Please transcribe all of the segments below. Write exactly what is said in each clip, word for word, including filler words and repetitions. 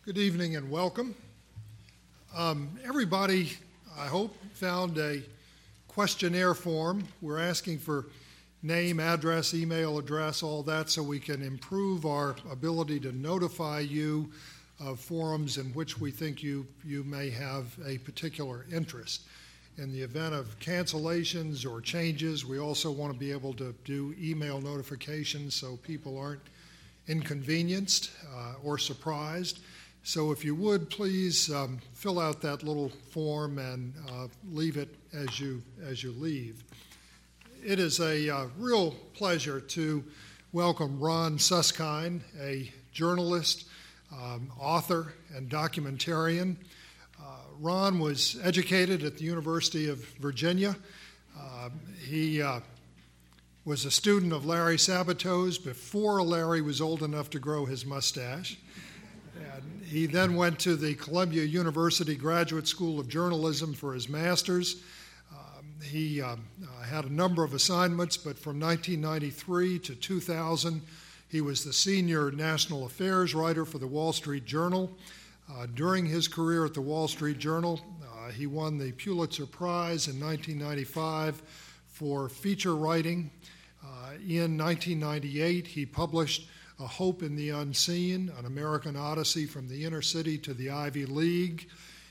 Good evening and welcome. Um, everybody, I hope, found a questionnaire form. We're asking for name, address, email address, all that, so we can improve our ability to notify you of forums in which we think you, you may have a particular interest. In the event of cancellations or changes, we also want to be able to do email notifications so people aren't inconvenienced uh, or surprised. So if you would, please um, fill out that little form and uh, leave it as you as you leave. It is a uh, real pleasure to welcome Ron Suskind, a journalist, um, author, and documentarian. Uh, Ron was educated at the University of Virginia. Uh, he uh, was a student of Larry Sabato's before Larry was old enough to grow his mustache. And he then went to the Columbia University Graduate School of Journalism for his master's. Um, he um, uh, had a number of assignments, but from nineteen ninety-three to two thousand, he was the senior national affairs writer for the Wall Street Journal. Uh, during his career at the Wall Street Journal, uh, he won the Pulitzer Prize in nineteen ninety-five for feature writing. Uh, in nineteen ninety-eight, he published A Hope in the Unseen, An American Odyssey from the Inner City to the Ivy League.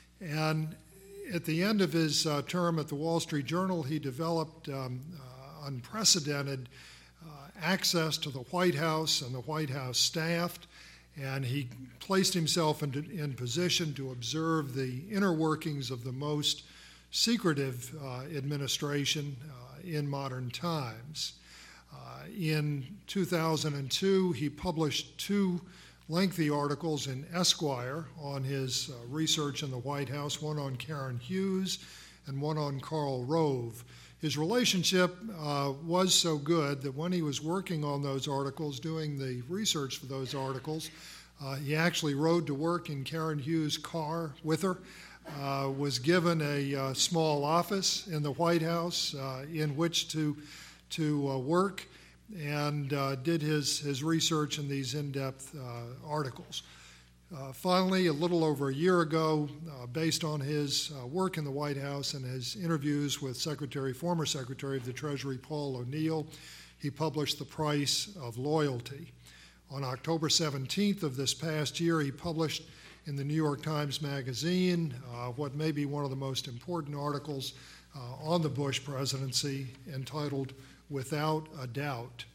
And at the end of his uh, term at the Wall Street Journal, he developed um, uh, unprecedented uh, access to the White House and the White House staff, and he placed himself in, in position to observe the inner workings of the most secretive uh, administration uh, in modern times. Uh, in two thousand two, he published two lengthy articles in Esquire on his uh, research in the White House, one on Karen Hughes and one on Karl Rove. His relationship uh, was so good that when he was working on those articles, doing the research for those articles, uh, he actually rode to work in Karen Hughes' car with her, uh, was given a uh, small office in the White House uh, in which to to uh, work, and uh, did his, his research in these in-depth uh, articles. Uh, finally, a little over a year ago, uh, based on his uh, work in the White House and his interviews with Secretary, former Secretary of the Treasury Paul O'Neill, he published The Price of Loyalty. On October seventeenth of this past year, he published in the New York Times Magazine uh, what may be one of the most important articles uh, on the Bush presidency, entitled Without a Doubt.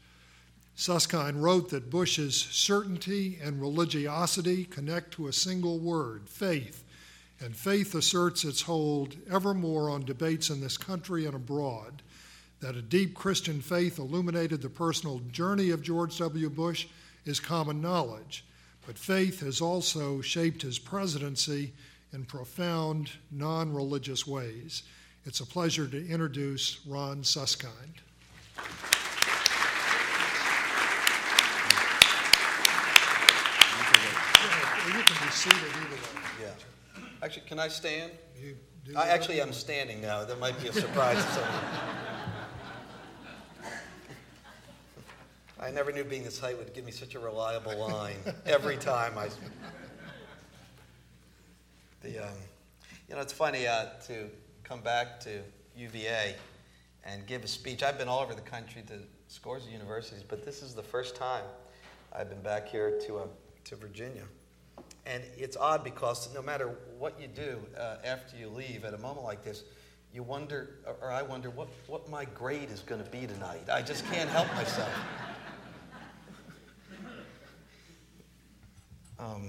Suskind wrote that Bush's certainty and religiosity connect to a single word, faith, and faith asserts its hold evermore on debates in this country and abroad. That a deep Christian faith illuminated the personal journey of George W. Bush is common knowledge, but faith has also shaped his presidency in profound, non-religious ways. It's a pleasure to introduce Ron Suskind. You can be seated either way. Yeah. Actually, can I stand? You do I actually am standing now. That might be a surprise to someone. I never knew being this height would give me such a reliable line every time I. The um, you know, it's funny uh, to come back to U V A and give a speech. I've been all over the country to scores of universities, but this is the first time I've been back here to uh, to Virginia. And it's odd because no matter what you do uh, after you leave at a moment like this, you wonder, or, or I wonder, what, what my grade is going to be tonight. I just can't help myself. um,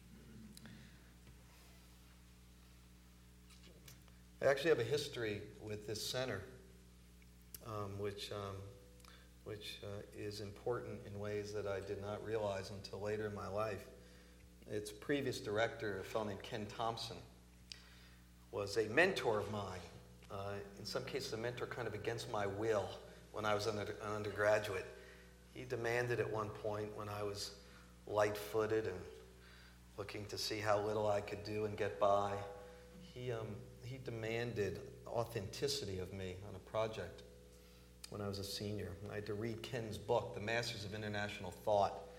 I actually have a history with this center, um, which um, which uh, is important in ways that I did not realize until later in my life. Its previous director, a fellow named Ken Thompson, was a mentor of mine. Uh, in some cases, a mentor kind of against my will when I was an undergraduate. He demanded at one point, when I was light-footed and looking to see how little I could do and get by, he um, he demanded authenticity of me on a project when I was a senior. I had to read Ken's book, The Masters of International Thought,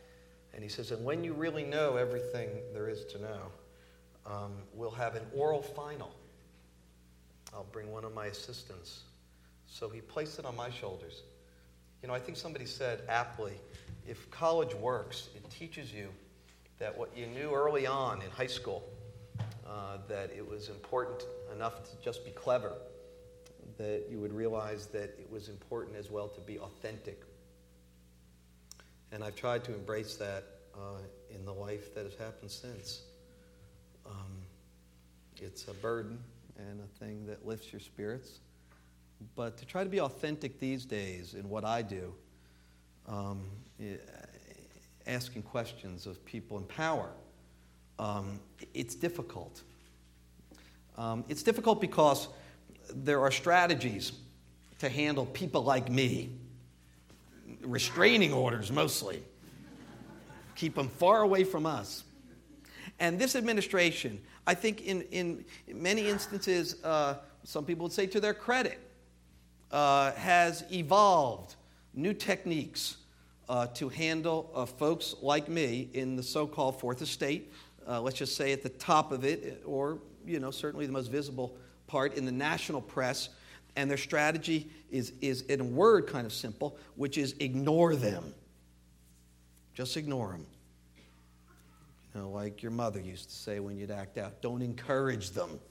And he says, and when you really know everything there is to know, um, we'll have an oral final. I'll bring one of my assistants. So he placed it on my shoulders. You know, I think somebody said aptly, if college works, it teaches you that what you knew early on in high school, uh, that it was important enough to just be clever, that you would realize that it was important as well to be authentic. And I've tried to embrace that uh, in the life that has happened since. Um, it's a burden and a thing that lifts your spirits. But to try to be authentic these days in what I do, um, asking questions of people in power, um, it's difficult. Um, it's difficult because there are strategies to handle people like me. Restraining orders, mostly. Keep them far away from us. And this administration, I think in, in many instances, uh, some people would say to their credit, uh, has evolved new techniques uh, to handle uh, folks like me in the so-called Fourth Estate, uh, let's just say at the top of it, or, you know, certainly the most visible part in the national press. And their strategy is, is in a word, kind of simple, which is ignore them. Just ignore them. You know, like your mother used to say when you'd act out, don't encourage them.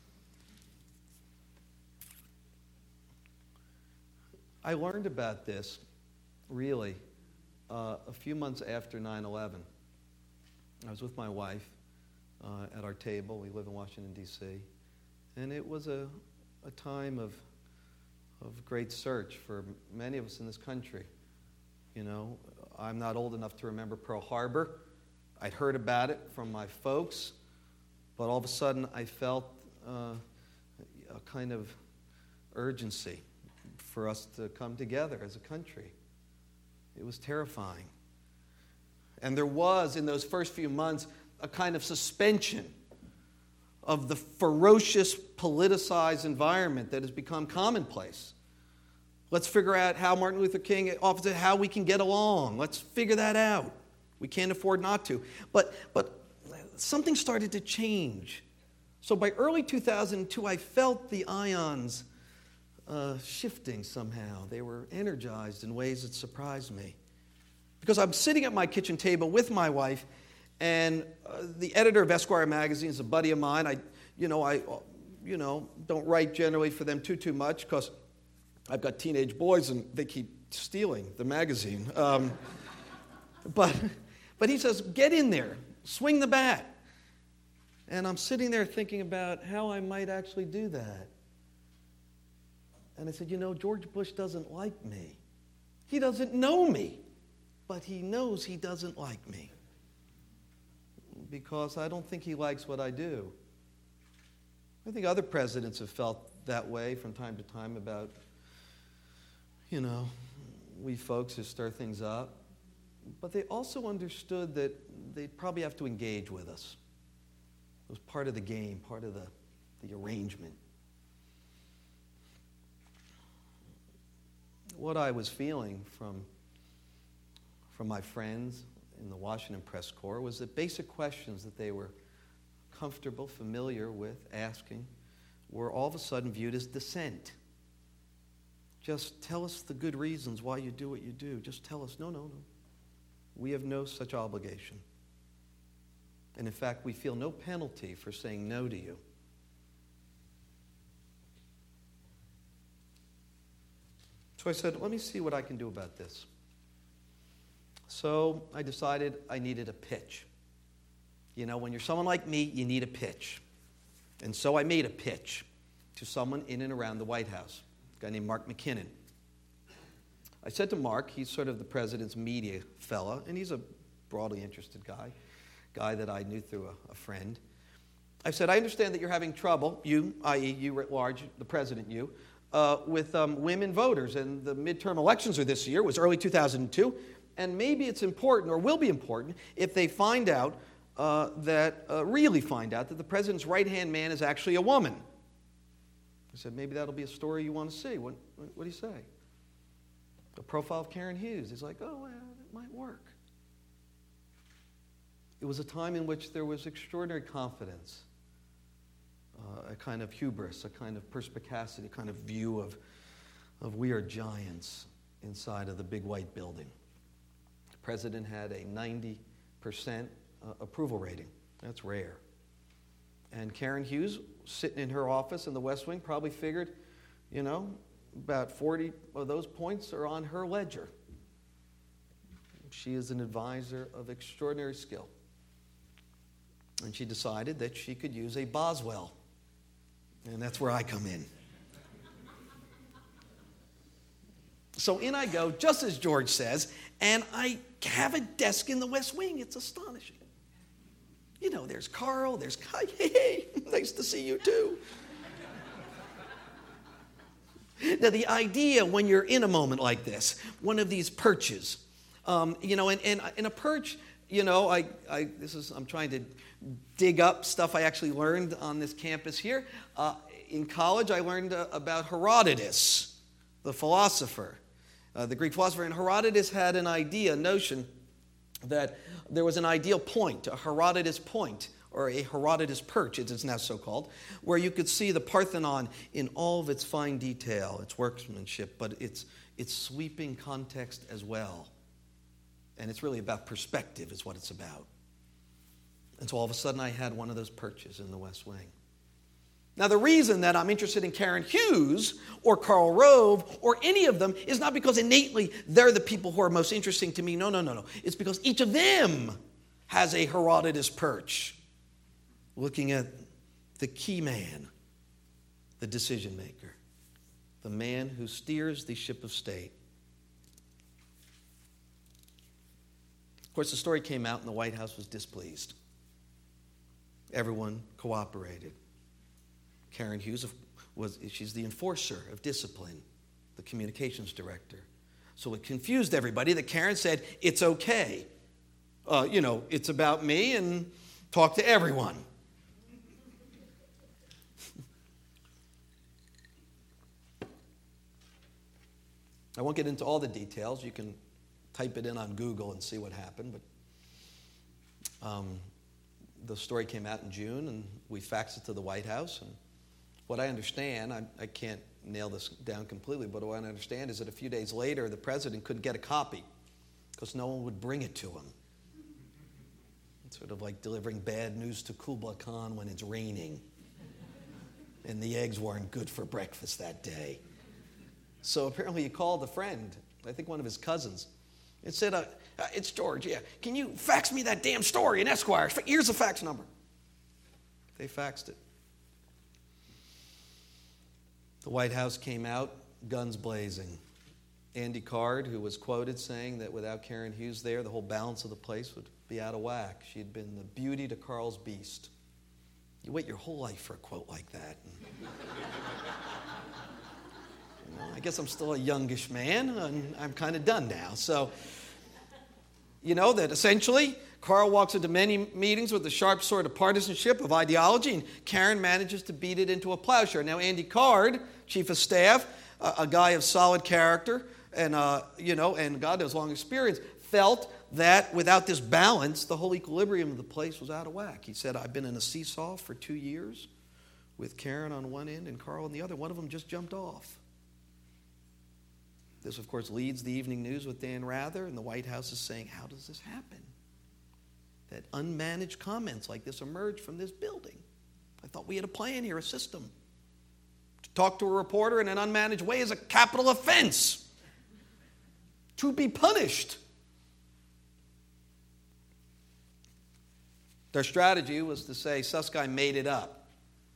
I learned about this, really, uh, a few months after nine eleven. I was with my wife uh, at our table. We live in Washington, D C And it was a, a time of, of great search for many of us in this country. You know, I'm not old enough to remember Pearl Harbor. I'd heard about it from my folks, but all of a sudden I felt uh, a kind of urgency for us to come together as a country. It was terrifying. And there was, in those first few months, a kind of suspension of the ferocious, politicized environment that has become commonplace. Let's figure out how Martin Luther King offered it, how we can get along. Let's figure that out. We can't afford not to. But, but something started to change. So by early two thousand two, I felt the ions uh, shifting somehow. They were energized in ways that surprised me. Because I'm sitting at my kitchen table with my wife, and uh, the editor of Esquire magazine is a buddy of mine. I, you know, I, you know, don't write generally for them too, too much because I've got teenage boys and they keep stealing the magazine. Um, but, but he says, get in there, swing the bat. And I'm sitting there thinking about how I might actually do that. And I said, you know, George Bush doesn't like me. He doesn't know me, but he knows he doesn't like me. Because I don't think he likes what I do. I think other presidents have felt that way from time to time about, you know, we folks who stir things up. But they also understood that they'd probably have to engage with us. It was part of the game, part of the, the arrangement. What I was feeling from, from my friends in the Washington Press Corps was that basic questions that they were comfortable, familiar with asking were all of a sudden viewed as dissent. Just tell us the good reasons why you do what you do. Just tell us, no, no, no. We have no such obligation. And in fact, we feel no penalty for saying no to you. So I said, let me see what I can do about this. So I decided I needed a pitch. You know, when you're someone like me, you need a pitch. And so I made a pitch to someone in and around the White House, a guy named Mark McKinnon. I said to Mark, he's sort of the president's media fella, and he's a broadly interested guy, guy that I knew through a, a friend. I said, I understand that you're having trouble, you, that is you at large, the president, you, uh, with um, women voters, and the midterm elections are this year. It was early two thousand two. And maybe it's important, or will be important, if they find out uh, that, uh, really find out that the president's right-hand man is actually a woman. I said, maybe that'll be a story you want to see. What, what do you say? The profile of Karen Hughes. He's like, oh, well, it might work. it was a time in which there was extraordinary confidence, uh, a kind of hubris, a kind of perspicacity, a kind of view of, of we are giants inside of the big white building. The president had a ninety percent uh, approval rating. That's rare. And Karen Hughes, sitting in her office in the West Wing, probably figured, you know, about forty of those points are on her ledger. She is an advisor of extraordinary skill. And she decided that she could use a Boswell. And that's where I come in. So in I go, just as George says, and I have a desk in the West Wing. It's astonishing. You know, there's Carl, there's Kai. Hey, hey, nice to see you too. Now, the idea when you're in a moment like this, one of these perches, um, you know, and, and in a perch, you know, I, I this is I'm trying to dig up stuff I actually learned on this campus here. Uh, in college, I learned uh, about Herodotus, the philosopher, uh, the Greek philosopher. And Herodotus had an idea, a notion that there was an ideal point, a Herodotus point, or a Herodotus perch, as it's now so called, where you could see the Parthenon in all of its fine detail, its workmanship, but its, its sweeping context as well. And it's really about perspective is what it's about. And so all of a sudden I had one of those perches in the West Wing. Now the reason that I'm interested in Karen Hughes or Karl Rove or any of them is not because innately they're the people who are most interesting to me. No, no, no, no. It's because each of them has a Herodotus perch, looking at the key man, the decision maker, the man who steers the ship of state. Of course, the story came out and the White House was displeased. Everyone cooperated. Karen Hughes was, she's the enforcer of discipline, the communications director. So it confused everybody that Karen said, it's okay. Uh, you know, it's about me and talk to everyone. I won't get into all the details. You can type it in on Google and see what happened. But um, the story came out in June, and we faxed it to the White House. And what I understand, I, I can't nail this down completely, but what I understand is that a few days later, the president couldn't get a copy because no one would bring it to him. It's sort of like delivering bad news to Kublai Khan when it's raining and the eggs weren't good for breakfast that day. So apparently he called a friend, I think one of his cousins, and said, uh, uh, it's George, yeah, can you fax me that damn story in Esquire? Here's the fax number. They faxed it. The White House came out, guns blazing. Andy Card, who was quoted saying that without Karen Hughes there, the whole balance of the place would be out of whack. She had been the beauty to Carl's beast. You wait your whole life for a quote like that. And, you know, I guess I'm still a youngish man, and I'm kind of done now. So, you know, that essentially Carl walks into many meetings with the sharp sword of partisanship, of ideology, and Karen manages to beat it into a plowshare. Now, Andy Card, chief of staff, a, a guy of solid character, and, uh, you know, and God knows long experience, felt that without this balance, the whole equilibrium of the place was out of whack. He said, I've been in a seesaw for two years with Karen on one end and Carl on the other. One of them just jumped off. This, of course, leads the evening news with Dan Rather, and the White House is saying, how does this happen? That unmanaged comments like this emerge from this building. I thought we had a plan here, a system. To talk to a reporter in an unmanaged way is a capital offense. To be punished. Their strategy was to say Susskind made it up.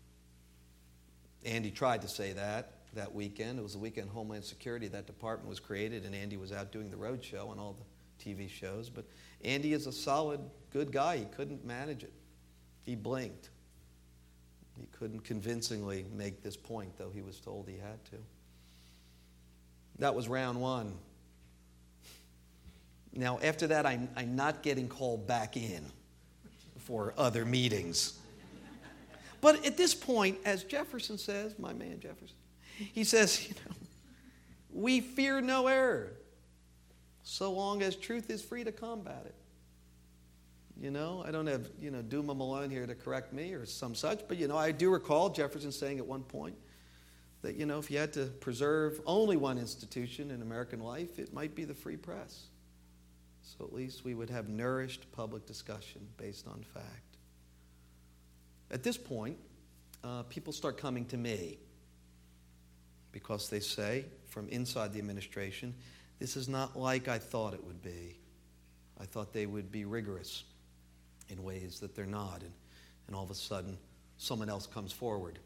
Andy tried to say that that weekend. It was the weekend Homeland Security. That department was created, and Andy was out doing the road show and all the T V shows. But Andy is a solid, good guy. He couldn't manage it. He blinked. He couldn't convincingly make this point, though he was told he had to. That was round one. Now, after that, I'm, I'm not getting called back in for other meetings. But at this point, as Jefferson says, my man Jefferson, he says, you know, we fear no error so long as truth is free to combat it. You know, I don't have, you know, Duma Malone here to correct me or some such, but, you know, I do recall Jefferson saying at one point that, you know, if you had to preserve only one institution in American life, it might be the free press. So at least we would have nourished public discussion based on fact. At this point, uh, people start coming to me because they say, from inside the administration, this is not like I thought it would be. I thought they would be rigorous in ways that they're not. And, and all of a sudden, someone else comes forward.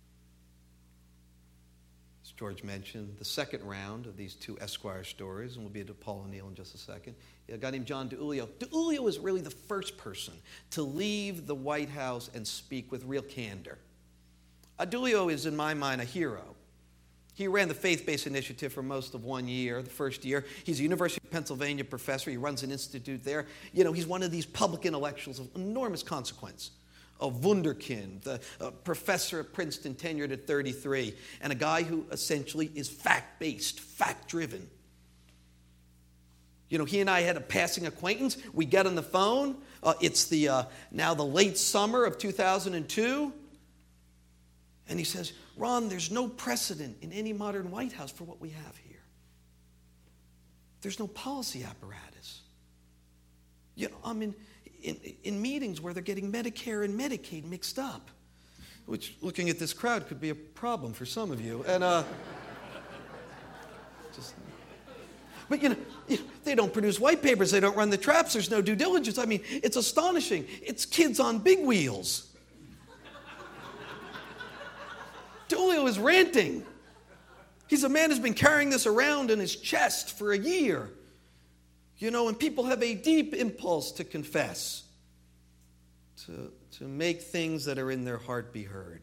As George mentioned, the second round of these two Esquire stories, and we'll be to Paul O'Neill in just a second, a guy named John DiIulio. DiIulio was really the first person to leave the White House and speak with real candor. Uh, DiIulio is, in my mind, a hero. He ran the faith-based initiative for most of one year, the first year. He's a University of Pennsylvania professor. He runs an institute there. You know, he's one of these public intellectuals of enormous consequence. A wunderkind, a, a professor at Princeton, tenured at thirty-three, and a guy who essentially is fact-based, fact-driven. You know, he and I had a passing acquaintance. We get on the phone. Uh, it's the uh, now the late summer of two thousand two. And he says, Ron, there's no precedent in any modern White House for what we have here. There's no policy apparatus. You know, I'm in, in, in meetings where they're getting Medicare and Medicaid mixed up, which, looking at this crowd, could be a problem for some of you. And, uh, just, but, you know, you know, they don't produce white papers. They don't run the traps. There's no due diligence. I mean, it's astonishing. It's kids on big wheels. DiIulio is ranting. He's a man who's been carrying this around in his chest for a year. You know, and people have a deep impulse to confess, to, to make things that are in their heart be heard.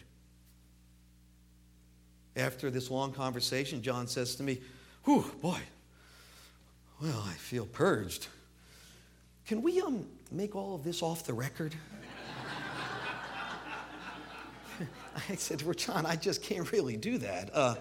After this long conversation, John says to me, whew, boy, well, I feel purged. Can we um make all of this off the record? I said, well, John, I just can't really do that. Uh,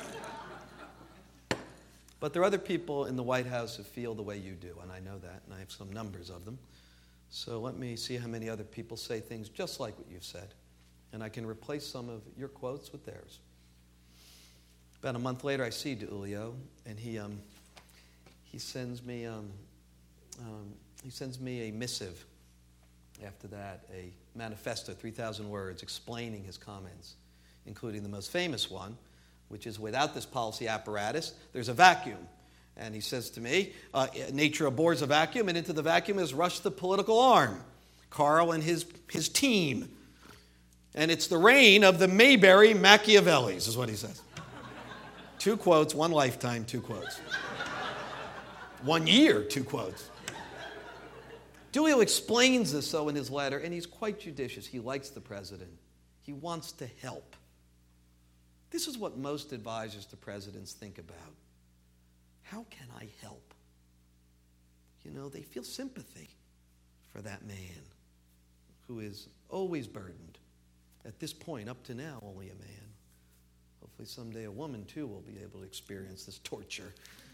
but there are other people in the White House who feel the way you do, and I know that, and I have some numbers of them. So let me see how many other people say things just like what you've said, and I can replace some of your quotes with theirs. About a month later, I see DiIulio, and he um, he sends me um, um, he sends me a missive. After that, a manifesto, three thousand words, explaining his comments, including the most famous one, which is, without this policy apparatus, there's a vacuum. And he says to me, uh, nature abhors a vacuum, and into the vacuum has rushed the political arm, Carl and his, his team. And it's the reign of the Mayberry Machiavellis, is what he says. Two quotes, one lifetime, two quotes. One year, two quotes. DiIulio explains this, though, in his letter, and he's quite judicious. He likes the president. He wants to help. This is what most advisors to presidents think about. How can I help? You know, they feel sympathy for that man who is always burdened. At this point, up to now, only a man. Hopefully someday a woman, too, will be able to experience this torture.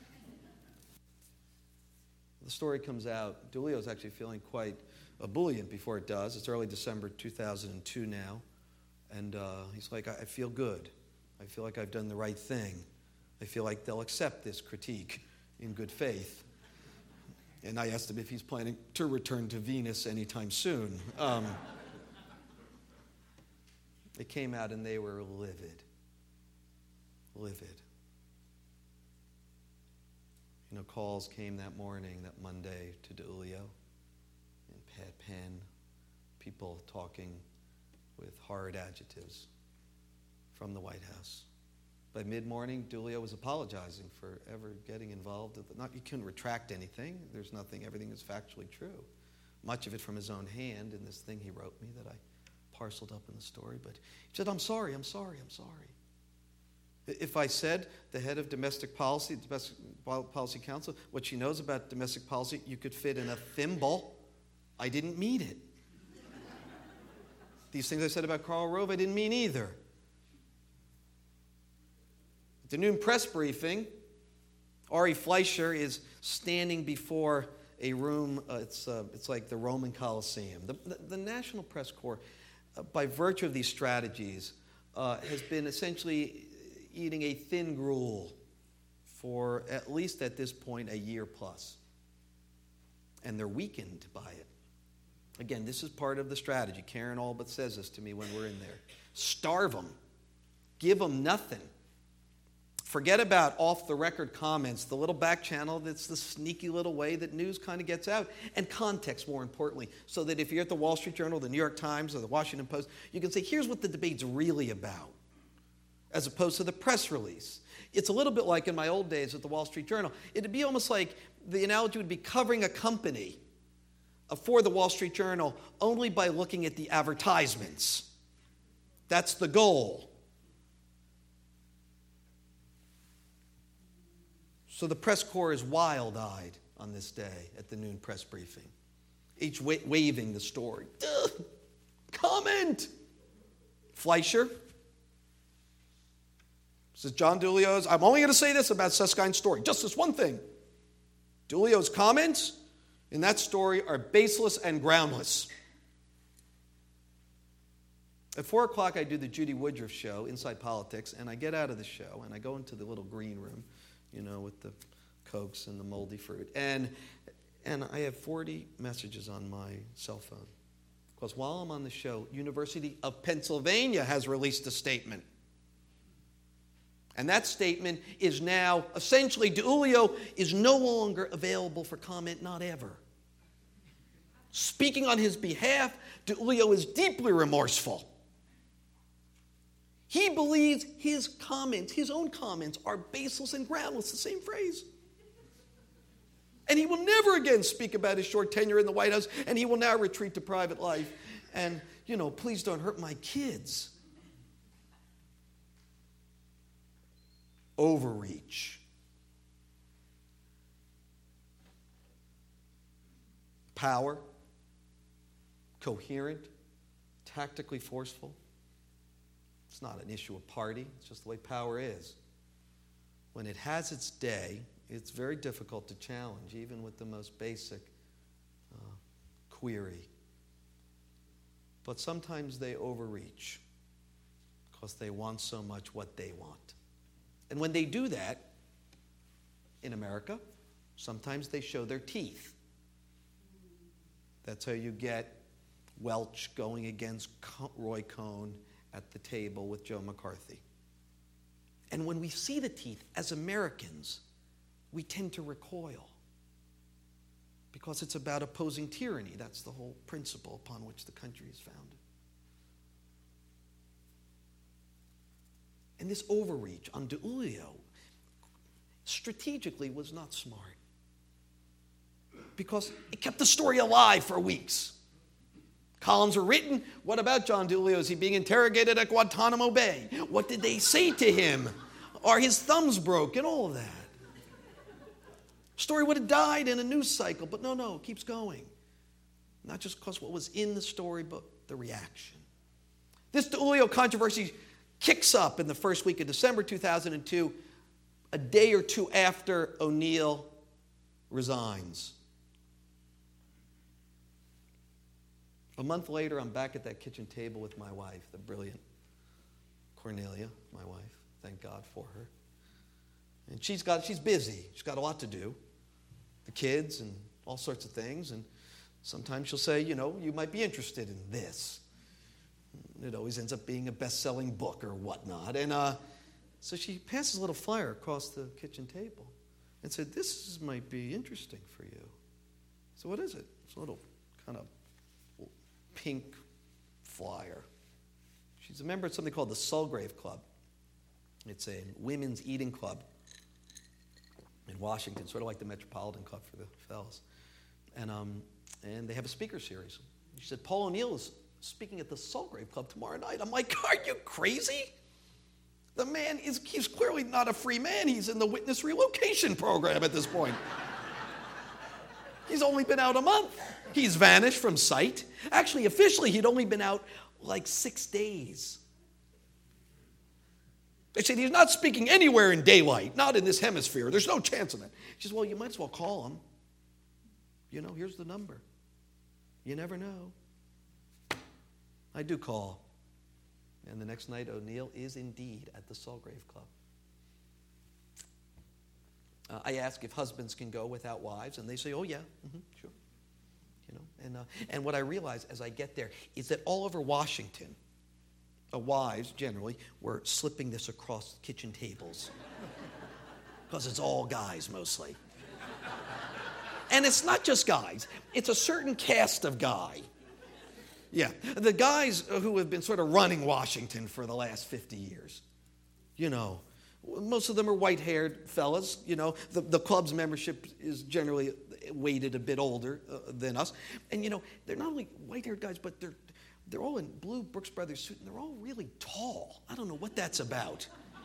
The story comes out. DiIulio is actually feeling quite ebullient before it does. It's early December two thousand two now. And uh, he's like, I, I feel good. I feel like I've done the right thing. I feel like they'll accept this critique in good faith. And I asked him if he's planning to return to Venus anytime soon. Um, they came out and they were livid. Livid. You know, calls came that morning, that Monday, to DiIulio and Pat Penn, people talking with horrid adjectives from the White House. By mid-morning, DiIulio was apologizing for ever getting involved. Not, he couldn't retract anything. There's nothing, everything is factually true. Much of it from his own hand in this thing he wrote me that I parceled up in the story. But he said, I'm sorry, I'm sorry, I'm sorry. If I said the head of domestic policy, domestic policy council, what she knows about domestic policy, you could fit in a thimble. I didn't mean it. These things I said about Karl Rove, I didn't mean either. At the noon press briefing, Ari Fleischer is standing before a room, uh, it's, uh, it's like the Roman Colosseum. The, the, the National Press Corps, uh, by virtue of these strategies, uh, has been essentially eating a thin gruel for at least at this point a year plus. And they're weakened by it. Again, this is part of the strategy. Karen all but says this to me when we're in there. Starve them. Give them nothing. Forget about off-the-record comments, the little back channel that's the sneaky little way that news kind of gets out, and context, more importantly, so that if you're at the Wall Street Journal, the New York Times, or the Washington Post, you can say, here's what the debate's really about, as opposed to the press release. It's a little bit like in my old days at the Wall Street Journal. It'd be almost like the analogy would be covering a company for the Wall Street Journal only by looking at the advertisements. That's the goal. So the press corps is wild-eyed on this day at the noon press briefing, each wa- waving the story. Duh, comment! Fleischer says, John DiIulio's, I'm only going to say this about Suskind's story, just this one thing. DiIulio's comments in that story are baseless and groundless. At four o'clock, I do the Judy Woodruff show, Inside Politics, and I get out of the show, and I go into the little green room, you know, with the Cokes and the moldy fruit. And, and I have forty messages on my cell phone. Because while I'm on the show, University of Pennsylvania has released a statement. And that statement is now, essentially, DiIulio is no longer available for comment, not ever. Speaking on his behalf, DiIulio is deeply remorseful. He believes his comments, his own comments, are baseless and groundless, the same phrase. And he will never again speak about his short tenure in the White House, and he will now retreat to private life. And, you know, please don't hurt my kids. Overreach. Power. Coherent. Tactically forceful. It's not an issue of party. It's just the way power is. When it has its day, it's very difficult to challenge, even with the most basic uh, query. But sometimes they overreach because they want so much what they want. And when they do that, in America, sometimes they show their teeth. That's how you get Welch going against Roy Cohn at the table with Joe McCarthy. And when we see the teeth, as Americans, we tend to recoil because it's about opposing tyranny. That's the whole principle upon which the country is founded. And this overreach on DiIulio strategically was not smart because it kept the story alive for weeks. Columns were written. What about John DiIulio? Is he being interrogated at Guantanamo Bay? What did they say to him? Are his thumbs broken? All of that. Story would have died in a news cycle, but no, no, it keeps going. Not just because what was in the story, but the reaction. This DiIulio controversy kicks up in the first week of December two thousand two, a day or two after O'Neill resigns. A month later, I'm back at that kitchen table with my wife, the brilliant Cornelia, my wife. Thank God for her. And she's got, she's busy. She's got a lot to do. The kids and all sorts of things. And sometimes she'll say, you know, you might be interested in this. It always ends up being a best-selling book or whatnot. And uh, so she passes a little flyer across the kitchen table and said, this is, might be interesting for you. So what is it? It's a little kind of pink flyer. She's a member of something called the Sulgrave Club. It's a women's eating club in Washington, sort of like the Metropolitan Club for the fellas. And, um, and they have a speaker series. She said, Paul O'Neill is speaking at the Sulgrave Club tomorrow night. I'm like, are you crazy? The man is, he's clearly not a free man. He's in the witness relocation program at this point. He's only been out a month. He's vanished from sight. Actually, officially, he'd only been out like six days. They said he's not speaking anywhere in daylight, not in this hemisphere. There's no chance of that. She says, well, you might as well call him. You know, here's the number. You never know. I do call. And the next night, O'Neill is indeed at the Sulgrave Club. Uh, I ask if husbands can go without wives, and they say, oh, yeah, mm-hmm, sure. You know, and, uh, and what I realize as I get there is that all over Washington, uh, wives, generally, were slipping this across kitchen tables. Because it's all guys, mostly. And it's not just guys. It's a certain caste of guy. Yeah, the guys who have been sort of running Washington for the last fifty years. You know, most of them are white-haired fellas. You know, the, the club's membership is generally weighted a bit older uh, than us. And, you know, they're not only white-haired guys, but they're, they're all in blue Brooks Brothers suit, and they're all really tall. I don't know what that's about.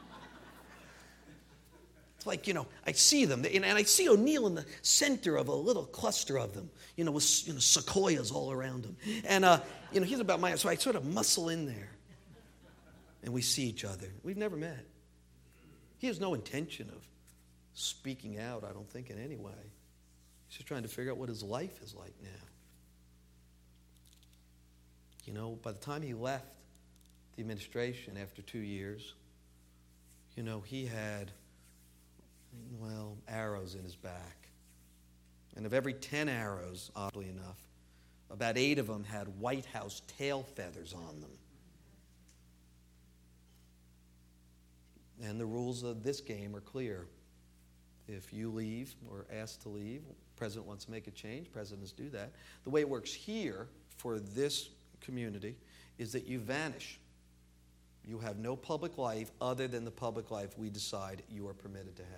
Like, you know, I see them, and I see O'Neill in the center of a little cluster of them, you know, with, you know, sequoias all around him. And, uh, you know, he's about my age, so I sort of muscle in there. And we see each other. We've never met. He has no intention of speaking out, I don't think, in any way. He's just trying to figure out what his life is like now. You know, by the time he left the administration after two years, you know, he had... well, arrows in his back. And of every ten arrows, oddly enough, about eight of them had White House tail feathers on them. And the rules of this game are clear. If you leave or ask to leave, the president wants to make a change, presidents do that. The way it works here for this community is that you vanish. You have no public life other than the public life we decide you are permitted to have.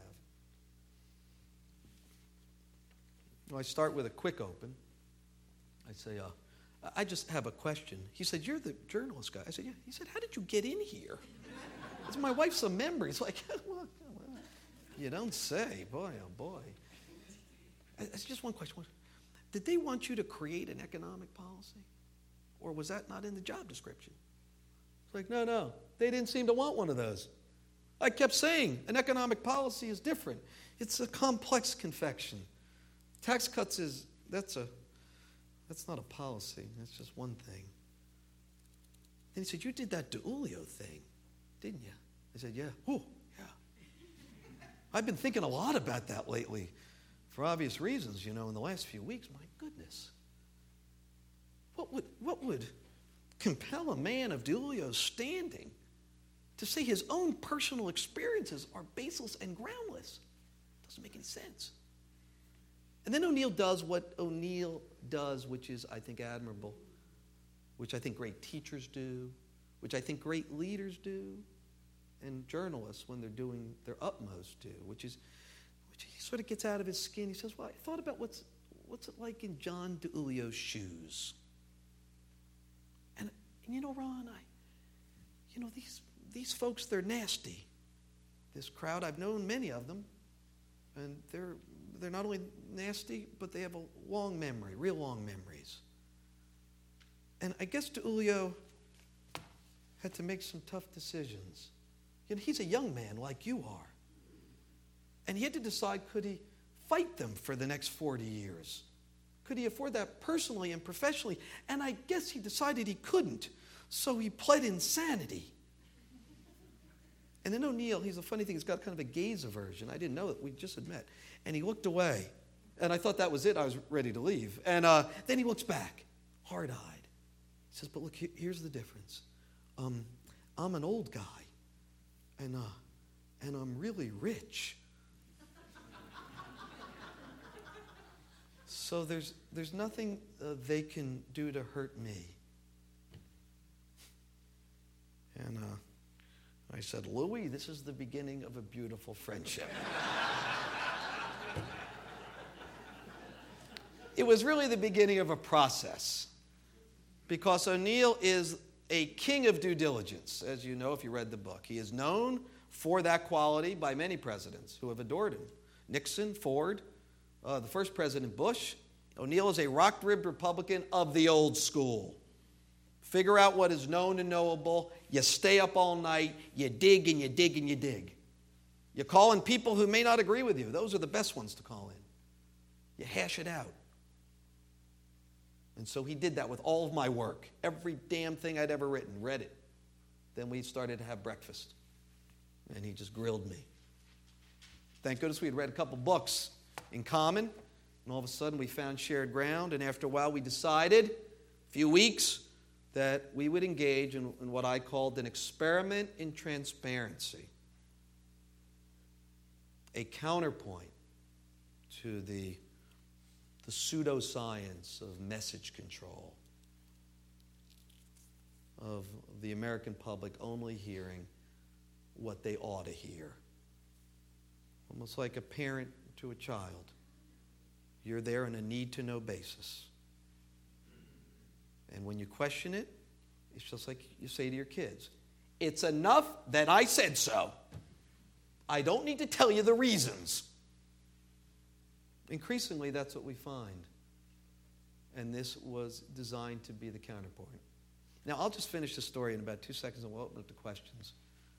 Well, I start with a quick open. I say, uh, I just have a question. He said, you're the journalist guy. I said, yeah. He said, how did you get in here? I said, my wife's a member. He's like, well, you don't say. Boy, oh boy. It's just one question. Did they want you to create an economic policy? Or was that not in the job description? It's like, no, no. They didn't seem to want one of those. I kept saying, an economic policy is different. It's a complex confection. Tax cuts is, that's a, that's not a policy. That's just one thing. Then he said, you did that DiIulio thing, didn't you? I said, yeah. Oh, yeah. I've been thinking a lot about that lately for obvious reasons, you know, in the last few weeks. My goodness. What would, what would compel a man of DiIulio's standing to say his own personal experiences are baseless and groundless? Doesn't make any sense. And then O'Neill does what O'Neill does, which is, I think, admirable, which I think great teachers do, which I think great leaders do, and journalists, when they're doing their utmost, do, which is, which he sort of gets out of his skin. He says, well, I thought about what's, what's it like in John DiIulio's shoes. And, and you know, Ron, I, you know, these, these folks, they're nasty. This crowd, I've known many of them, and they're, they're not only nasty, but they have a long memory, real long memories. And I guess DiIulio had to make some tough decisions. You know, he's a young man like you are. And he had to decide, could he fight them for the next forty years? Could he afford that personally and professionally? And I guess he decided he couldn't, so he pled insanity. And then O'Neill, he's a funny thing, he's got kind of a gaze aversion. I didn't know it, we just had met. And he looked away. And I thought that was it, I was ready to leave. And uh, then he looks back, hard-eyed. He says, but look, here's the difference. Um, I'm an old guy, and, uh, and I'm really rich. So there's, there's nothing uh, they can do to hurt me. And uh, I said, Louis, this is the beginning of a beautiful friendship. It was really the beginning of a process, because O'Neill is a king of due diligence, as you know if you read the book. He is known for that quality by many presidents who have adored him. Nixon, Ford, uh, the first President Bush. O'Neill is a rock-ribbed Republican of the old school. Figure out what is known and knowable. You stay up all night. You dig and you dig and you dig. You call in people who may not agree with you. Those are the best ones to call in. You hash it out. And so he did that with all of my work. Every damn thing I'd ever written, read it. Then we started to have breakfast. And he just grilled me. Thank goodness we had read a couple books in common. And all of a sudden we found shared ground. And after a while we decided, a few weeks, that we would engage in, in what I called an experiment in transparency. A counterpoint to the, the pseudoscience of message control, of the American public only hearing what they ought to hear. Almost like a parent to a child. You're there on a need-to-know basis. And when you question it, it's just like you say to your kids, it's enough that I said so. I don't need to tell you the reasons. Increasingly, that's what we find. And this was designed to be the counterpoint. Now, I'll just finish the story in about two seconds and we'll open up to questions.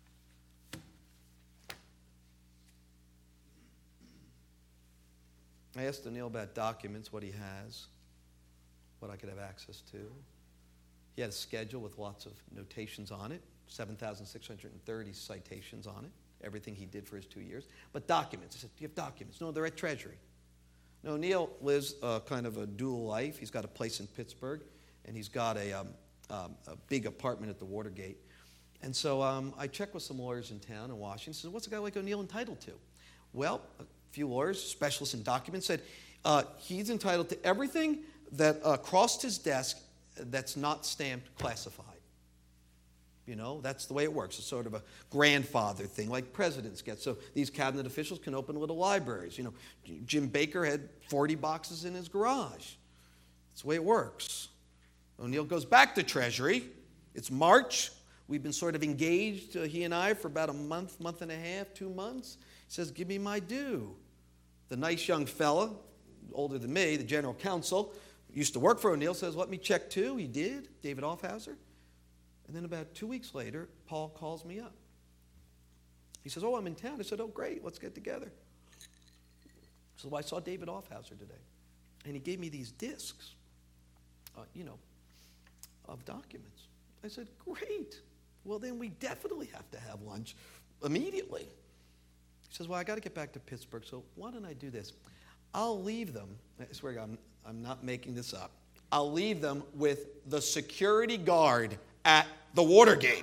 I asked O'Neill about documents, what he has, what I could have access to. He had a schedule with lots of notations on it, seven thousand six hundred thirty citations on it, everything he did for his two years. But documents, I said, do you have documents? No, they're at Treasury. Now, O'Neill lives uh, kind of a dual life. He's got a place in Pittsburgh, and he's got a, um, um, a big apartment at the Watergate. And so um, I checked with some lawyers in town in Washington. Said, what's a guy like O'Neill entitled to? Well, a few lawyers, specialists in documents, said uh, he's entitled to everything that uh, crossed his desk that's not stamped classified. You know, that's the way it works. It's sort of a grandfather thing, like presidents get. So these cabinet officials can open little libraries. You know, Jim Baker had forty boxes in his garage. That's the way it works. O'Neill goes back to Treasury. It's March. We've been sort of engaged, uh, he and I, for about a month, month and a half, two months. He says, give me my due. The nice young fella, older than me, the general counsel, used to work for O'Neill, says, let me check too. He did, David Offhauser. And then about two weeks later, Paul calls me up. He says, oh, I'm in town. I said, oh, great, let's get together. So I saw David Offhauser today. And he gave me these discs, uh, you know, of documents. I said, great. Well, then we definitely have to have lunch immediately. He says, well, I got to get back to Pittsburgh, so why don't I do this? I'll leave them, I swear to God, I'm, I'm not making this up. I'll leave them with the security guard at the Watergate.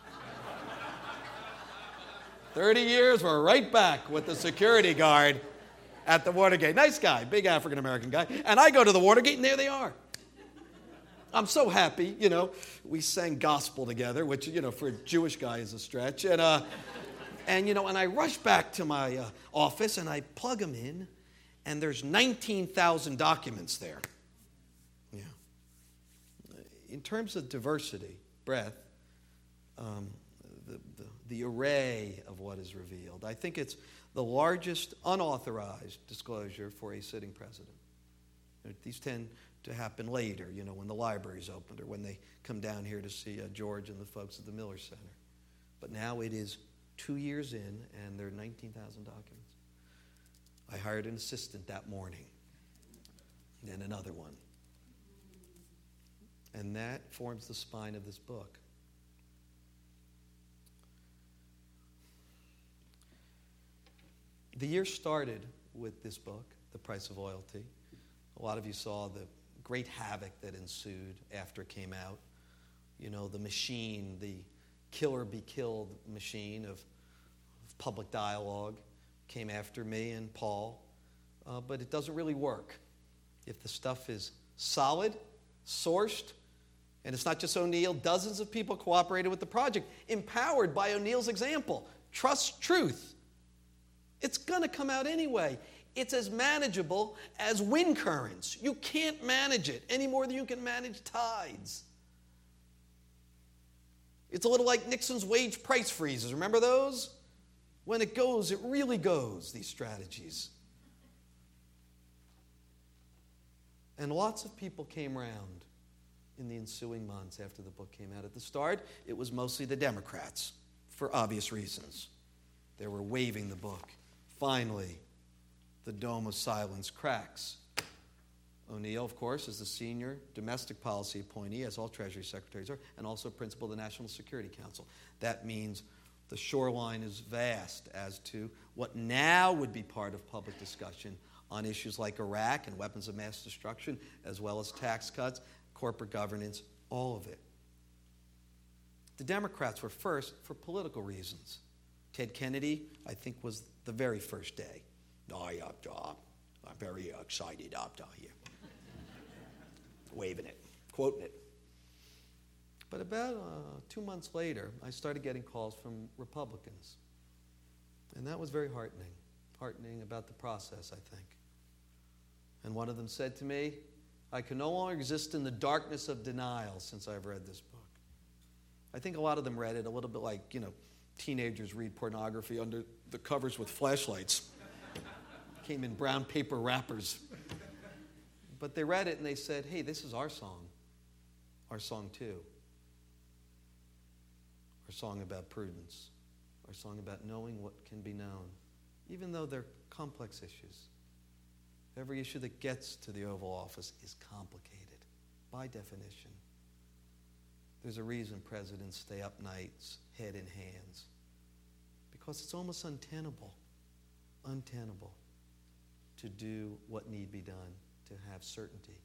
thirty years, we're right back with the security guard at the Watergate. Nice guy, big African-American guy. And I go to the Watergate, and there they are. I'm so happy, you know. We sang gospel together, which, you know, for a Jewish guy is a stretch. And, uh, and you know, and I rush back to my uh, office, and I plug them in, and there's nineteen thousand documents there. Yeah. In terms of diversity, breadth, um, the, the, the array of what is revealed, I think it's the largest unauthorized disclosure for a sitting president. These tend to happen later, you know, when the library's opened or when they come down here to see uh, George and the folks at the Miller Center. But now it is two years in, and there are nineteen thousand documents. I hired an assistant that morning, and then another one. And that forms the spine of this book. The year started with this book, The Price of Loyalty. A lot of you saw the great havoc that ensued after it came out. You know, the machine, the kill or be killed machine of, of public dialogue came after me and Paul. Uh, but it doesn't really work if the stuff is solid, sourced, and it's not just O'Neill. Dozens of people cooperated with the project, empowered by O'Neill's example. Trust truth. It's going to come out anyway. It's as manageable as wind currents. You can't manage it any more than you can manage tides. It's a little like Nixon's wage price freezes. Remember those? When it goes, it really goes, these strategies. And lots of people came around in the ensuing months after the book came out. At the start, it was mostly the Democrats, for obvious reasons. They were waving the book. Finally, the dome of silence cracks. O'Neill, of course, is the senior domestic policy appointee, as all Treasury Secretaries are, and also principal of the National Security Council. That means the shoreline is vast as to what now would be part of public discussion on issues like Iraq and weapons of mass destruction, as well as tax cuts, corporate governance, all of it. The Democrats were first for political reasons. Ted Kennedy, I think, was the very first day. I, uh, I'm very excited up here. Waving it, quoting it. But about uh, two months later, I started getting calls from Republicans. And that was very heartening, heartening about the process, I think. And one of them said to me, I can no longer exist in the darkness of denial since I've read this book. I think a lot of them read it a little bit like, you know, teenagers read pornography under the covers with flashlights. Came in brown paper wrappers. But they read it and they said, hey, this is our song. Our song too. Our song about prudence. Our song about knowing what can be known. Even though they're complex issues. Every issue that gets to the Oval Office is complicated, by definition. There's a reason presidents stay up nights, head in hands. Because it's almost untenable, untenable to do what need be done, to have certainty.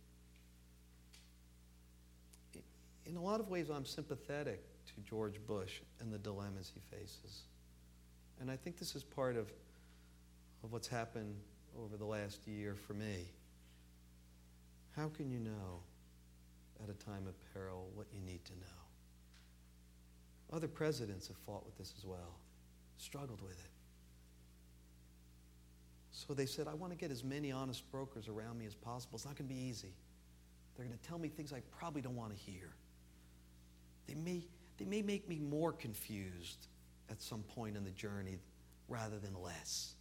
In a lot of ways, I'm sympathetic to George Bush and the dilemmas he faces. And I think this is part of, of what's happened over the last year for me. How can you know at a time of peril what you need to know? Other presidents have fought with this as well, struggled with it. So they said, I want to get as many honest brokers around me as possible. It's not going to be easy. They're going to tell me things I probably don't want to hear. They may, they may make me more confused at some point in the journey rather than less.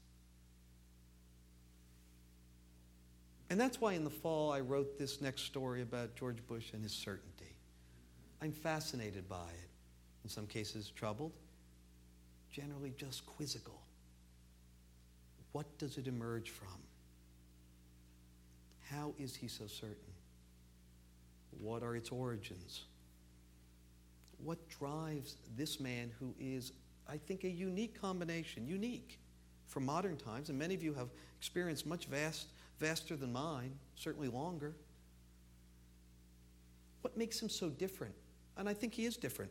And that's why in the fall I wrote this next story about George Bush and his certainty. I'm fascinated by it. In some cases troubled, generally just quizzical. What does it emerge from? How is he so certain? What are its origins? What drives this man who is, I think, a unique combination, unique for modern times, and many of you have experienced much vast, vaster than mine, certainly longer. What makes him so different? And I think he is different.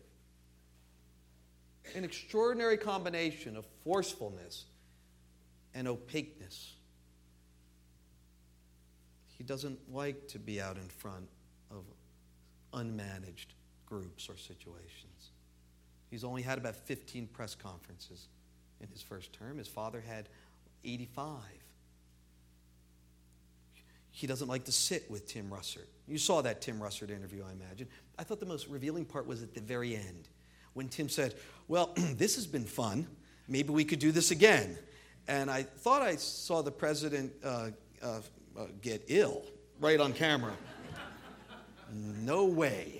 An extraordinary combination of forcefulness and opaqueness. He doesn't like to be out in front of unmanaged groups or situations. He's only had about fifteen press conferences in his first term. His father had eighty-five. He doesn't like to sit with Tim Russert. You saw that Tim Russert interview, I imagine. I thought the most revealing part was at the very end, when Tim said, well, this has been fun. Maybe we could do this again. And I thought I saw the president uh, uh, uh, get ill right on camera. No way.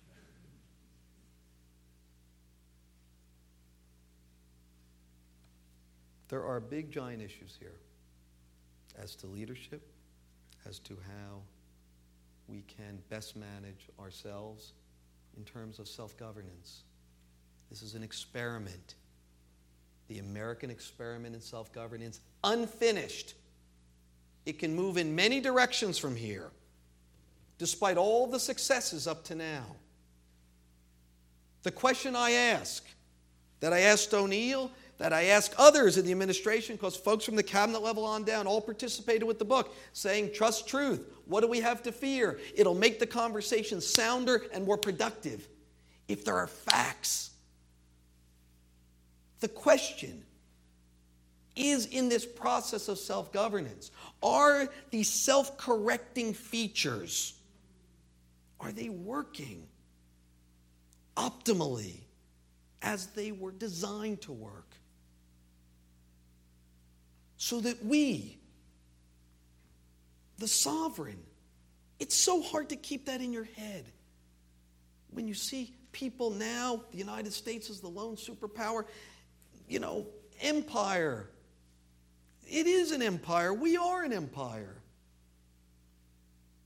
There are big, giant issues here as to leadership, as to how we can best manage ourselves in terms of self-governance. This is an experiment. The American experiment in self-governance, unfinished. It can move in many directions from here, despite all the successes up to now. The question I ask, that I asked O'Neill, that I ask others in the administration, because folks from the cabinet level on down all participated with the book, saying, trust truth. What do we have to fear? It'll make the conversation sounder and more productive if there are facts. The question is, in this process of self-governance, are these self-correcting features, are they working optimally as they were designed to work? So that we, the sovereign, it's so hard to keep that in your head. When you see people now, the United States is the lone superpower, you know, empire. It is an empire. We are an empire.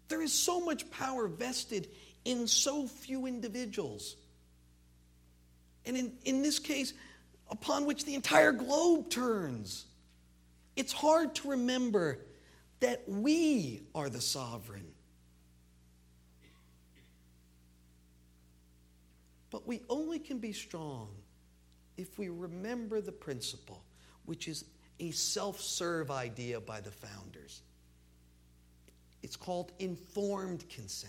There is so much power vested in so few individuals. And in, in this case, upon which the entire globe turns. It's hard to remember that we are the sovereign. But we only can be strong if we remember the principle, which is a self-serve idea by the founders. It's called informed consent.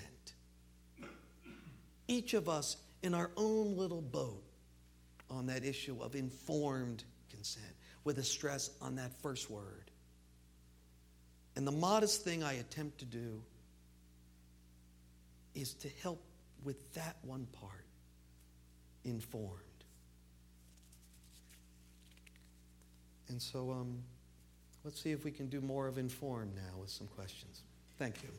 Each of us in our own little boat on that issue of informed consent, with a stress on that first word. And the modest thing I attempt to do is to help with that one part, informed. And so um, let's see if we can do more of informed now with some questions. Thank you.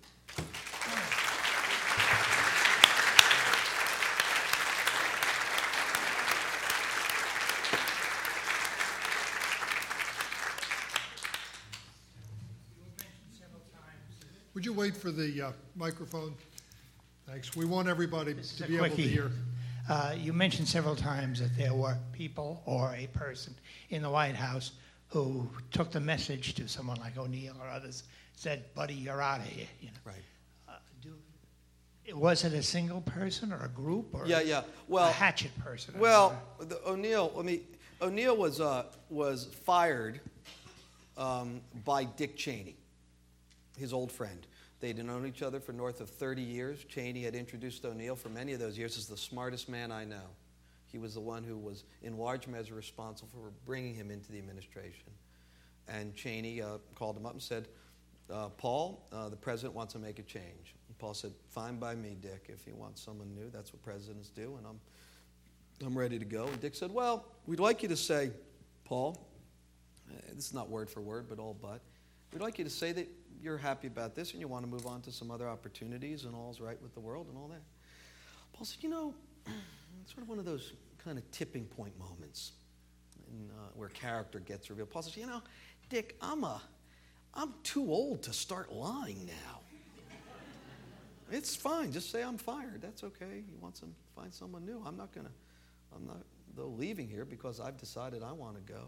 Would you wait for the uh, microphone? Thanks. We want everybody This to is be a able to quickie. hear. Uh, you mentioned several times that there were people or a person in the White House who took the message to someone like O'Neill or others, said, "Buddy, you're out of here." You know. Right. Uh, do, was it a single person or a group or Yeah, yeah. Well, a hatchet person? Well, the, O'Neill. I mean, O'Neill was uh, was fired um, by Dick Cheney, his old friend. They'd known each other for north of thirty years. Cheney had introduced O'Neill for many of those years as the smartest man I know. He was the one who was in large measure responsible for bringing him into the administration. And Cheney uh, called him up and said, uh, Paul, uh, the president wants to make a change. And Paul said, fine by me, Dick. If he wants someone new, that's what presidents do, and I'm, I'm ready to go. And Dick said, well, we'd like you to say, Paul, uh, this is not word for word, but all but, we'd like you to say that you're happy about this and you want to move on to some other opportunities and all's right with the world and all that. Paul said, you know, it's sort of one of those kind of tipping point moments in, uh, where character gets revealed. Paul says, you know, Dick, I'm, a, I'm too old to start lying now. It's fine. Just say I'm fired. That's okay. You want some, find someone new. I'm not going to, I'm not, though, leaving here because I've decided I want to go.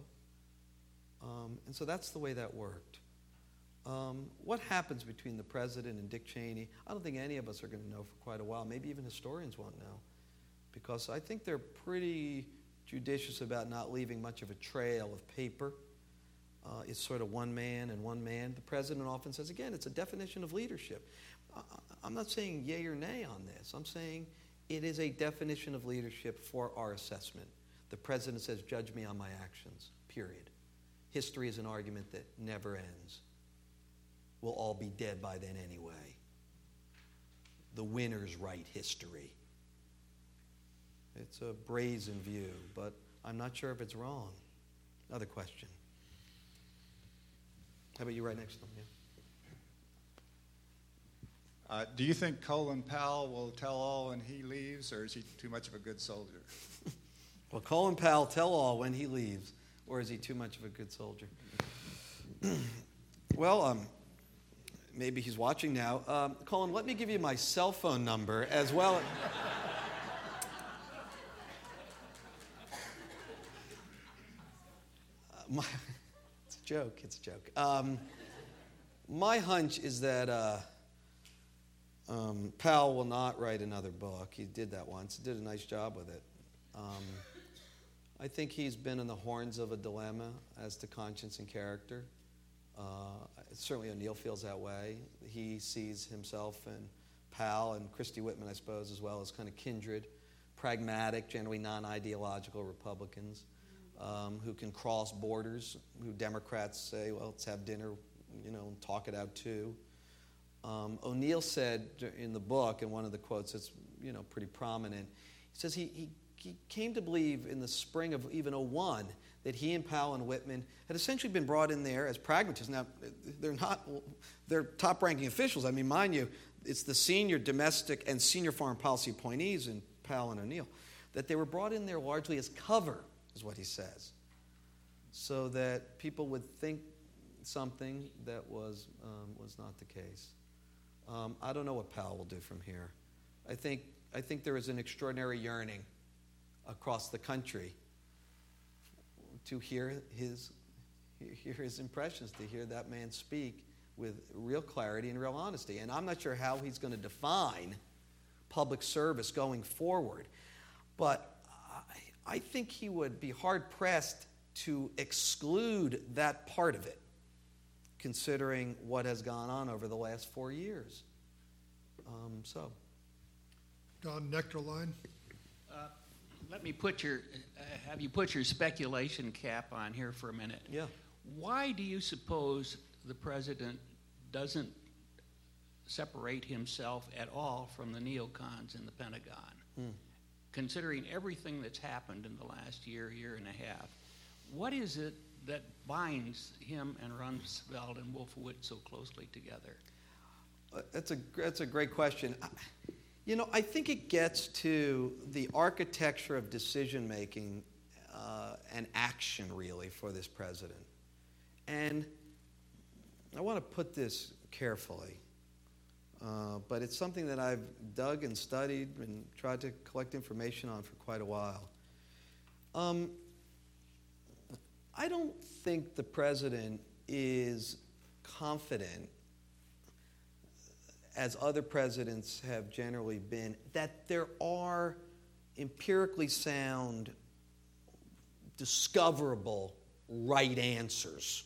Um, and so that's the way that worked. Um, what happens between the president and Dick Cheney, I don't think any of us are going to know for quite a while. Maybe even historians won't know. Because I think they're pretty judicious about not leaving much of a trail of paper. Uh, it's sort of one man and one man. The president often says, again, it's a definition of leadership. I, I'm not saying yay or nay on this. I'm saying it is a definition of leadership for our assessment. The president says, judge me on my actions, period. History is an argument that never ends. We'll all be dead by then anyway. The winners write history. It's a brazen view, but I'm not sure if it's wrong. Another question. How about you right next to them? Yeah. Uh, do you think Colin Powell will tell all when he leaves, or is he too much of a good soldier? Well, Colin Powell tell all when he leaves, or is he too much of a good soldier? Well, um, maybe he's watching now. Um, Colin, let me give you my cell phone number as well. My, it's a joke. It's a joke. Um, my hunch is that uh, um, Powell will not write another book. He did that once. He did a nice job with it. Um, I think he's been in the horns of a dilemma as to conscience and character. Uh, certainly O'Neill feels that way. He sees himself and Powell and Christy Whitman, I suppose, as well as kind of kindred, pragmatic, generally non-ideological Republicans. Um, who can cross borders, who Democrats say, well, let's have dinner, you know, and talk it out too. Um, O'Neill said in the book, in one of the quotes that's, you know, pretty prominent, he says he, he, he came to believe in the spring of even oh one that he and Powell and Whitman had essentially been brought in there as pragmatists. Now, they're not, they're top-ranking officials. I mean, mind you, it's the senior domestic and senior foreign policy appointees in Powell and O'Neill, that they were brought in there largely as cover, is what he says, so that people would think something that was um, was not the case. Um, I don't know what Powell will do from here. I think, I think there is an extraordinary yearning across the country to hear his, hear his impressions, to hear that man speak with real clarity and real honesty. And I'm not sure how he's going to define public service going forward, but I, I think he would be hard-pressed to exclude that part of it, considering what has gone on over the last four years. Um, so. Don Nectarline. Uh, let me put your, uh, have you put your speculation cap on here for a minute. Yeah. Why do you suppose the president doesn't separate himself at all from the neocons in the Pentagon? Hmm. Considering everything that's happened in the last year, year and a half, what is it that binds him and Rumsfeld and Wolfowitz so closely together? Uh, That's a, that's a great question. I- You know, I think it gets to the architecture of decision-making uh, and action, really, for this president. And I want to put this carefully, uh, but it's something that I've dug and studied and tried to collect information on for quite a while. Um, I don't think the president is confident, as other presidents have generally been, that there are empirically sound, discoverable right answers.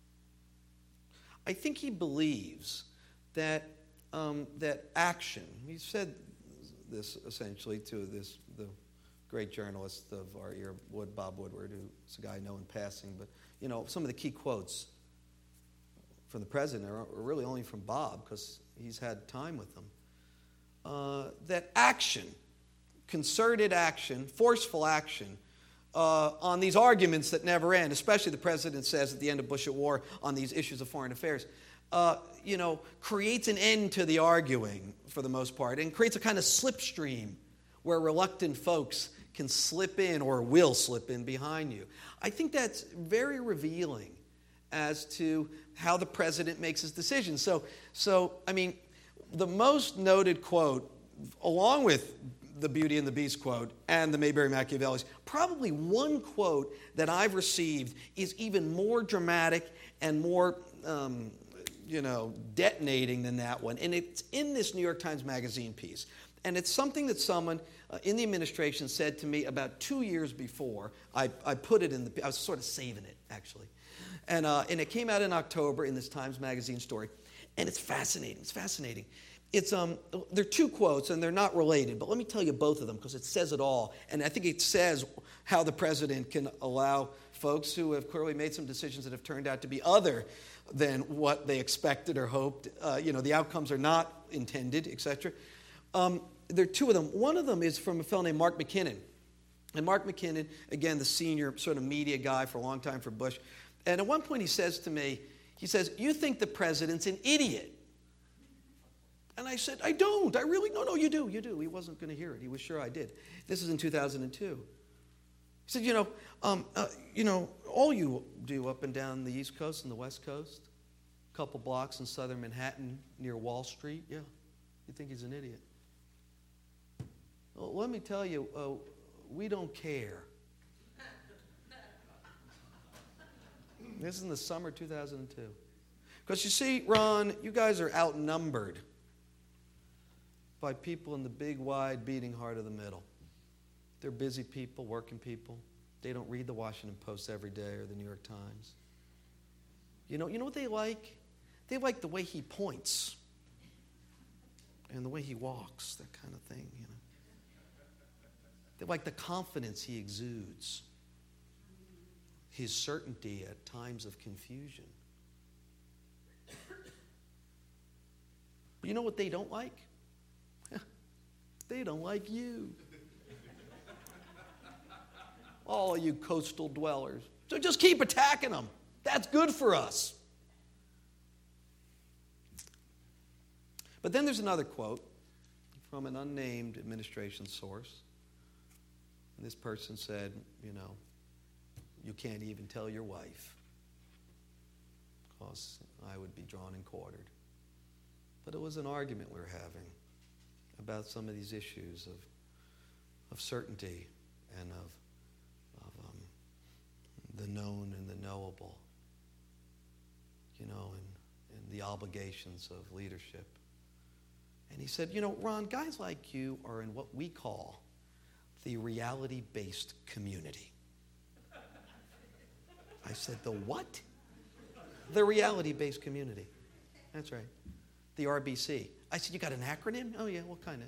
I think he believes that um, that action, he said this essentially to this the great journalist of our ear, Wood, Bob Woodward, who's a guy I know in passing, but you know, some of the key quotes from the president are really only from Bob, because he's had time with them. Uh, that action, concerted action, forceful action, uh, on these arguments that never end, especially the president says at the end of Bush at War on these issues of foreign affairs, uh, you know, creates an end to the arguing for the most part, and creates a kind of slipstream where reluctant folks can slip in or will slip in behind you. I think that's very revealing as to how the president makes his decisions. So, so I mean, the most noted quote, along with the Beauty and the Beast quote and the Mayberry Machiavellis, probably one quote that I've received is even more dramatic and more, um, you know, detonating than that one. And it's in this New York Times Magazine piece. And it's something that someone uh, in the administration said to me about two years before. I, I put it in the, I was sort of saving it, actually. And, uh, and it came out in October in this Times Magazine story. And it's fascinating. It's fascinating. It's, um, there are two quotes, and they're not related, but let me tell you both of them, because it says it all. And I think it says how the president can allow folks who have clearly made some decisions that have turned out to be other than what they expected or hoped. Uh, you know, the outcomes are not intended, et cetera. Um, there are two of them. One of them is from a fellow named Mark McKinnon. And Mark McKinnon, again, the senior sort of media guy for a long time for Bush. And at one point he says to me, he says, "You think the president's an idiot." And I said, "I don't. I really, no, no, you do, you do." He wasn't going to hear it. He was sure I did. This is in two thousand two. He said, you know, um, uh, you know, all you do up and down the East Coast and the West Coast, a couple blocks in southern Manhattan near Wall Street, yeah, you think he's an idiot. Well, let me tell you, uh, we don't care. This is in the summer two thousand two. Because you see, Ron, you guys are outnumbered by people in the big, wide, beating heart of the middle. They're busy people, working people. They don't read the Washington Post every day or the New York Times. You know, you know what they like? They like the way he points and the way he walks, that kind of thing, you know. They like the confidence he exudes, his certainty at times of confusion. But you know what they don't like? They don't like you. All you coastal dwellers. So just keep attacking them. That's good for us. But then there's another quote from an unnamed administration source. And this person said, you know, you can't even tell your wife, because I would be drawn and quartered. But it was an argument we were having about some of these issues of, of certainty and of, of um, the known and the knowable, you know, and, and the obligations of leadership. And he said, you know, Ron, guys like you are in what we call the reality-based community. I said, the what? The reality-based community. That's right. The R B C. I said, you got an acronym? Oh, yeah, what kind of?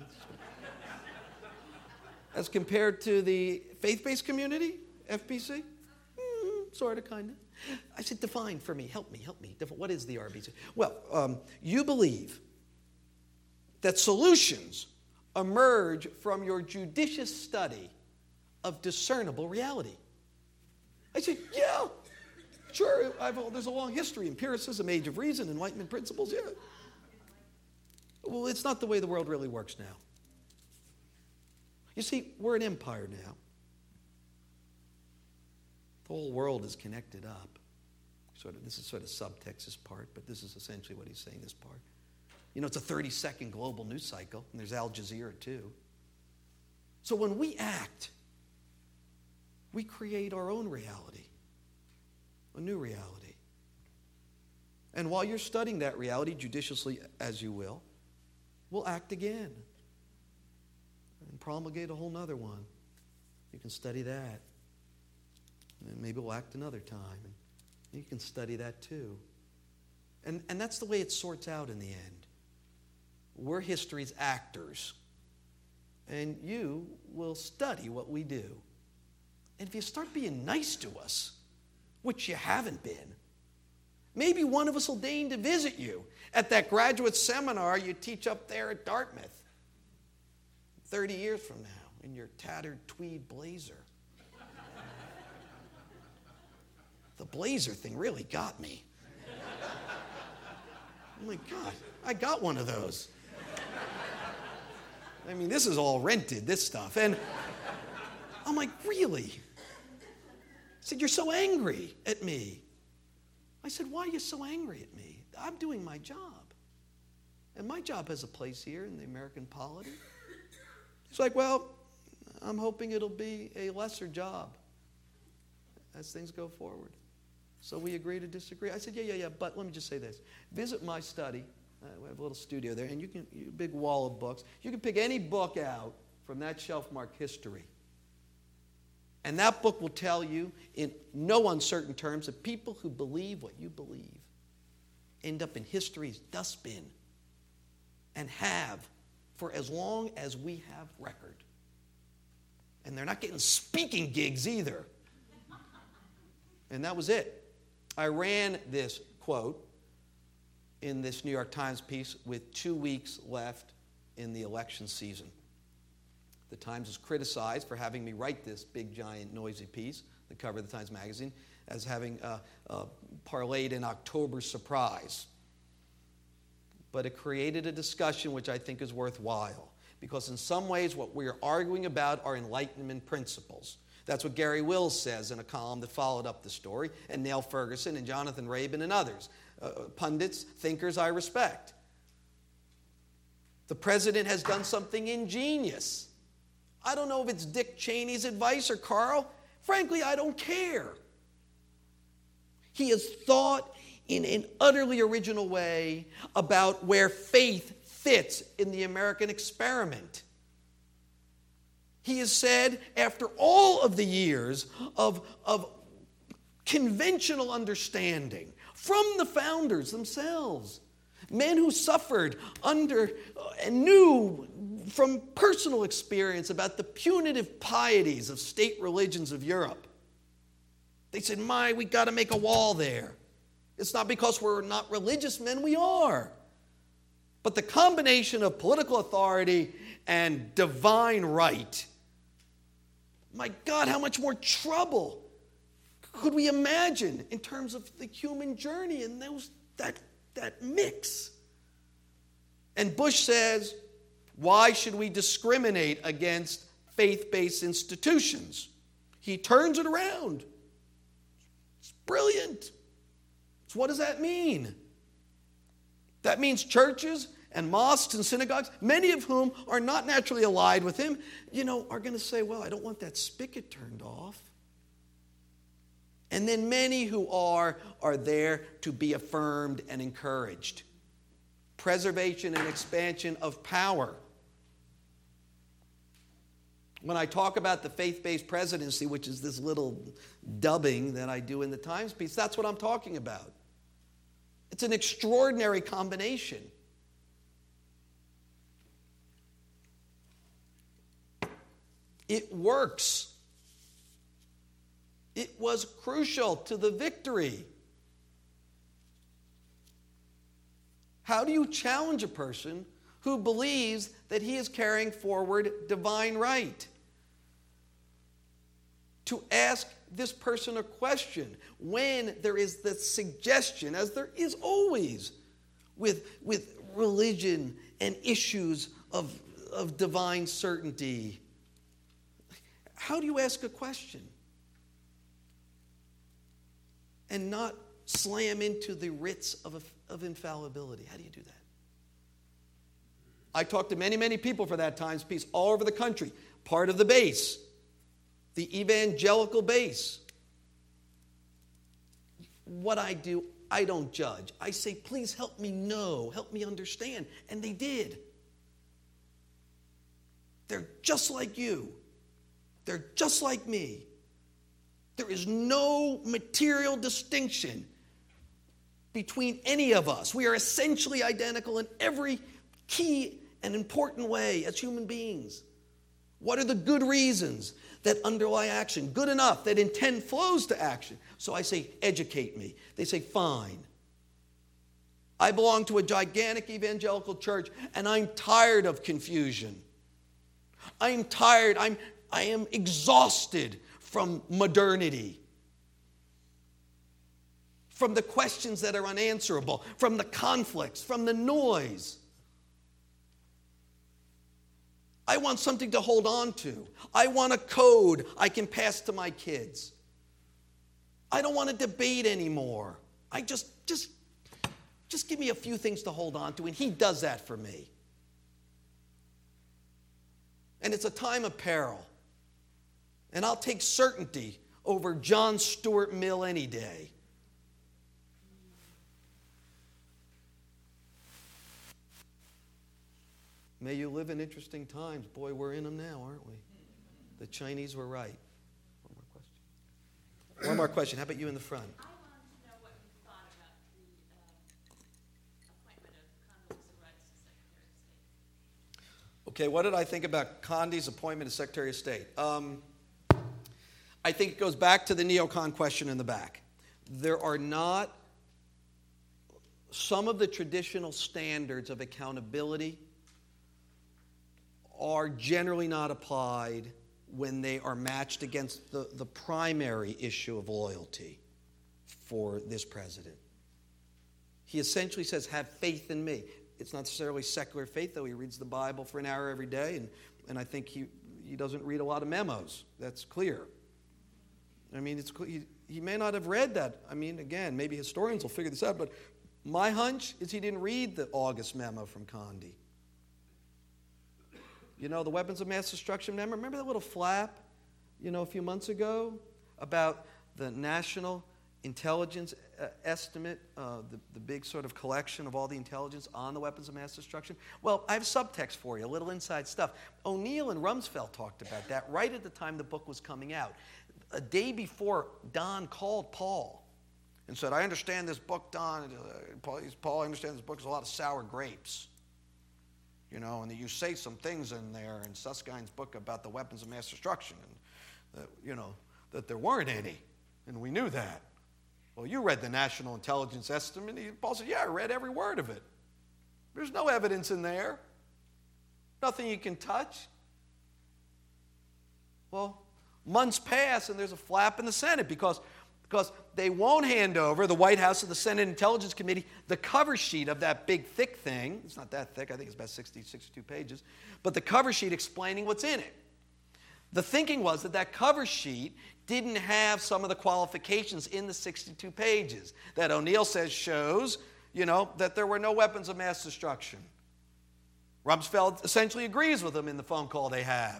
As compared to the faith-based community, F B C? Mm, sort of, kind of. I said, define for me. Help me, help me. Defi- What is the R B C? Well, um, you believe that solutions emerge from your judicious study of discernible reality. I said, yeah, sure. I've, there's a long history. Empiricism, age of reason, Enlightenment principles, yeah. Well, it's not the way the world really works now. You see, we're an empire now. The whole world is connected up. Sort of, this is sort of subtext, this part, but this is essentially what he's saying, this part. You know, it's a thirty-second global news cycle, and there's Al Jazeera too. So when we act, we create our own reality, a new reality. And while you're studying that reality, judiciously as you will, we'll act again and promulgate a whole nother one. You can study that. And maybe we'll act another time. And you can study that too. And, and that's the way it sorts out in the end. We're history's actors. And you will study what we do. And if you start being nice to us, which you haven't been, maybe one of us will deign to visit you at that graduate seminar you teach up there at Dartmouth thirty years from now in your tattered tweed blazer. The blazer thing really got me. Oh my God, I got one of those. I mean, this is all rented, this stuff. And I'm like, really? I said, you're so angry at me. I said, why are you so angry at me? I'm doing my job. And my job has a place here in the American polity. He's like, well, I'm hoping it'll be a lesser job as things go forward. So we agree to disagree. I said, yeah, yeah, yeah, but let me just say this. Visit my study. Uh, we have a little studio there, and you can, you, big wall of books. You can pick any book out from that shelf marked history. And that book will tell you in no uncertain terms that people who believe what you believe end up in history's dustbin and have for as long as we have record. And they're not getting speaking gigs either. And that was it. I ran this quote in this New York Times piece with two weeks left in the election season. The Times was criticized for having me write this big, giant, noisy piece, the cover of the Times Magazine, as having uh, uh, parlayed an October surprise. But it created a discussion which I think is worthwhile, because in some ways what we are arguing about are Enlightenment principles. That's what Gary Wills says in a column that followed up the story, and Neil Ferguson and Jonathan Rabin and others, uh, pundits, thinkers I respect. The president has done something ingenious. I don't know if it's Dick Cheney's advice or Carl. Frankly, I don't care. He has thought in an utterly original way about where faith fits in the American experiment. He has said, after all of the years of, of conventional understanding from the founders themselves, men who suffered under uh, and knew from personal experience about the punitive pieties of state religions of Europe. They said, my, we got to make a wall there. It's not because we're not religious men, we are. But the combination of political authority and divine right, my God, how much more trouble could we imagine in terms of the human journey and those that that mix? And Bush says, why should we discriminate against faith-based institutions? He turns it around. It's brilliant. So what does that mean? That means churches and mosques and synagogues, many of whom are not naturally allied with him, you know, are going to say, well, I don't want that spigot turned off. And then many who are, are there to be affirmed and encouraged. Preservation and expansion of power. When I talk about the faith-based presidency, which is this little dubbing that I do in the Times piece, that's what I'm talking about. It's an extraordinary combination. It works. It was crucial to the victory. How do you challenge a person who believes that he is carrying forward divine right? To ask this person a question when there is the suggestion, as there is always with, with religion and issues of, of divine certainty. How do you ask a question and not slam into the writs of, of infallibility? How do you do that? I talked to many, many people for that Times piece all over the country, part of the base, the evangelical base. What I do, I don't judge. I say, please help me know, help me understand. And they did. They're just like you. They're just like me. There is no material distinction between any of us. We are essentially identical in every key and important way as human beings. What are the good reasons that underlie action? Good enough that intent flows to action. So I say, educate me. They say, fine. I belong to a gigantic evangelical church, and I'm tired of confusion. I'm tired. I'm, I am exhausted from modernity, from the questions that are unanswerable, from the conflicts, from the noise. I want something to hold on to. I want a code I can pass to my kids. I don't want to debate anymore. I just, just, just give me a few things to hold on to, and he does that for me. And it's a time of peril. And I'll take certainty over John Stuart Mill any day. May you live in interesting times. Boy, we're in them now, aren't we? The Chinese were right. One more question. One more question. How about you in the front? I wanted to know what you thought about the uh, appointment of Condoleezza Rice as Secretary of State. Okay, what did I think about Condi's appointment as Secretary of State? Um, I think it goes back to the neocon question in the back. There are not some of the traditional standards of accountability are generally not applied when they are matched against the, the primary issue of loyalty for this president. He essentially says, have faith in me. It's not necessarily secular faith, though. He reads the Bible for an hour every day, and, and I think he, he doesn't read a lot of memos. That's clear. I mean, it's he, he may not have read that. I mean, again, maybe historians will figure this out, but my hunch is he didn't read the August memo from Condi. You know, the weapons of mass destruction memo. Remember that little flap, you know, a few months ago about the national intelligence uh, estimate, uh, the, the big sort of collection of all the intelligence on the weapons of mass destruction? Well, I have subtext for you, a little inside stuff. O'Neill and Rumsfeld talked about that right at the time the book was coming out. A day before, Don called Paul and said, I understand this book, Don, uh, Paul, Paul, I understand this book is a lot of sour grapes. You know, and that you say some things in there in Suskind's book about the weapons of mass destruction, and that, you know, that there weren't any, and we knew that. Well, you read the National Intelligence Estimate, and Paul said, yeah, I read every word of it. There's no evidence in there. Nothing you can touch. Well, months pass, and there's a flap in the Senate because Because they won't hand over, the White House and the Senate Intelligence Committee, the cover sheet of that big, thick thing. It's not that thick. I think it's about sixty, sixty-two pages. But the cover sheet explaining what's in it. The thinking was that that cover sheet didn't have some of the qualifications in the sixty-two pages that O'Neill says shows, you know, that there were no weapons of mass destruction. Rumsfeld essentially agrees with him in the phone call they have.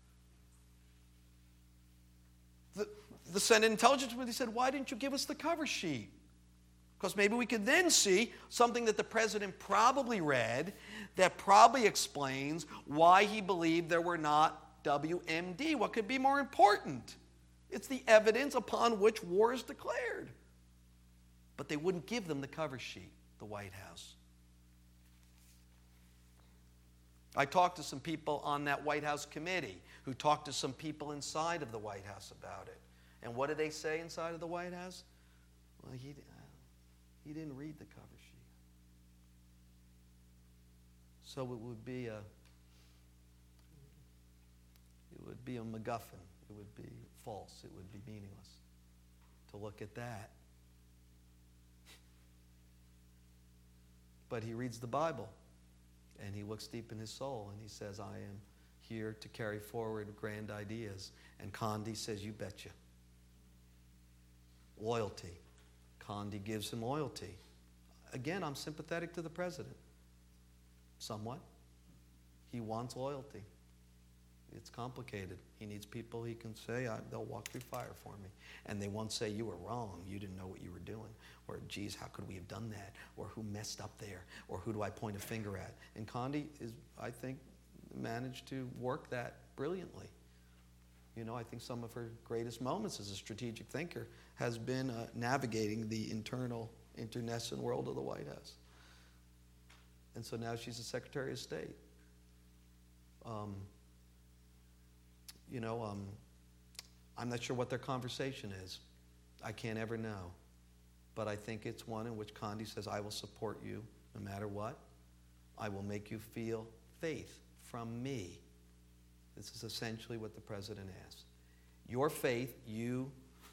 The, the Senate Intelligence Committee said, why didn't you give us the cover sheet? Because maybe we could then see something that the president probably read that probably explains why he believed there were not W M D. What could be more important? It's the evidence upon which war is declared. But they wouldn't give them the cover sheet, the White House. I talked to some people on that White House committee who talked to some people inside of the White House about it. And what did they say inside of the White House? Well, he, uh, he didn't read the cover sheet. So it would be a, it would be a MacGuffin. It would be false. It would be meaningless to look at that. But he reads the Bible, and he looks deep in his soul, and he says, I am here to carry forward grand ideas. And Condi says, you betcha. Loyalty. Condi gives him loyalty. Again, I'm sympathetic to the president. Somewhat. He wants loyalty. It's complicated. He needs people he can say, I, they'll walk through fire for me. And they won't say, you were wrong. You didn't know what you were doing. Or, geez, how could we have done that? Or who messed up there? Or who do I point a finger at? And Condi is, I think, managed to work that brilliantly. You know, I think some of her greatest moments as a strategic thinker has been uh, navigating the internal, internecine world of the White House. And so now she's the Secretary of State. Um, you know, um, I'm not sure what their conversation is. I can't ever know. But I think it's one in which Condi says, I will support you no matter what. I will make you feel faith from me. This is essentially what the president asks. Your faith, you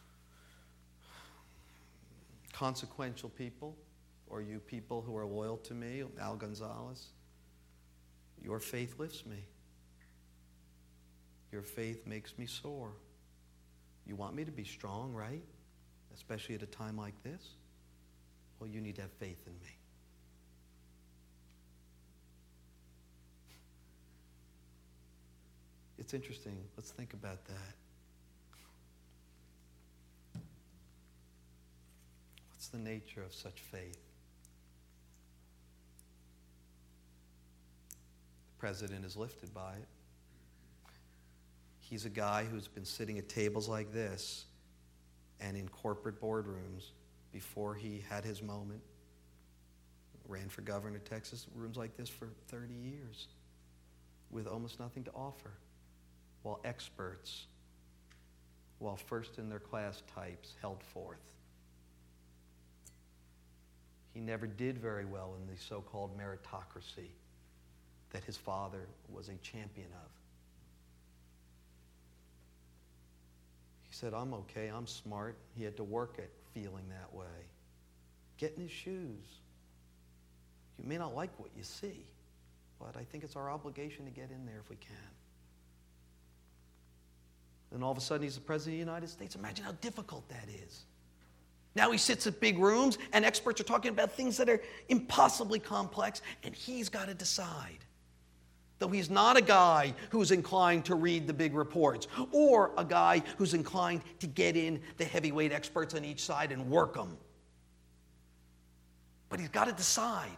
consequential people, or you people who are loyal to me, Al Gonzalez, your faith lifts me. Your faith makes me soar. You want me to be strong, right? Especially at a time like this? Well, you need to have faith in me. It's interesting. Let's think about that. What's the nature of such faith? The president is lifted by it. He's a guy who's been sitting at tables like this and in corporate boardrooms before he had his moment. Ran for governor of Texas, rooms like this for thirty years with almost nothing to offer. While experts, while first-in-their-class types held forth. He never did very well in the so-called meritocracy that his father was a champion of. He said, I'm okay, I'm smart. He had to work at feeling that way. Get in his shoes. You may not like what you see, but I think it's our obligation to get in there if we can. Then all of a sudden he's the President of the United States. Imagine how difficult that is. Now he sits at big rooms and experts are talking about things that are impossibly complex, and he's got to decide. Though he's not a guy who's inclined to read the big reports or a guy who's inclined to get in the heavyweight experts on each side and work them. But he's got to decide.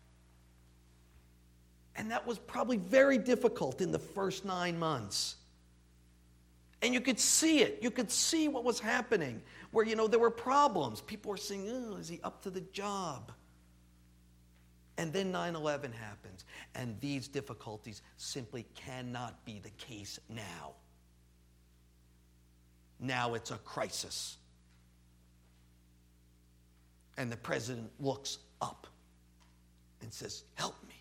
And that was probably very difficult in the first nine months. And you could see it. You could see what was happening. Where, you know, there were problems. People were saying, oh, is he up to the job? And then nine eleven happens. And these difficulties simply cannot be the case now. Now it's a crisis. And the president looks up and says, help me.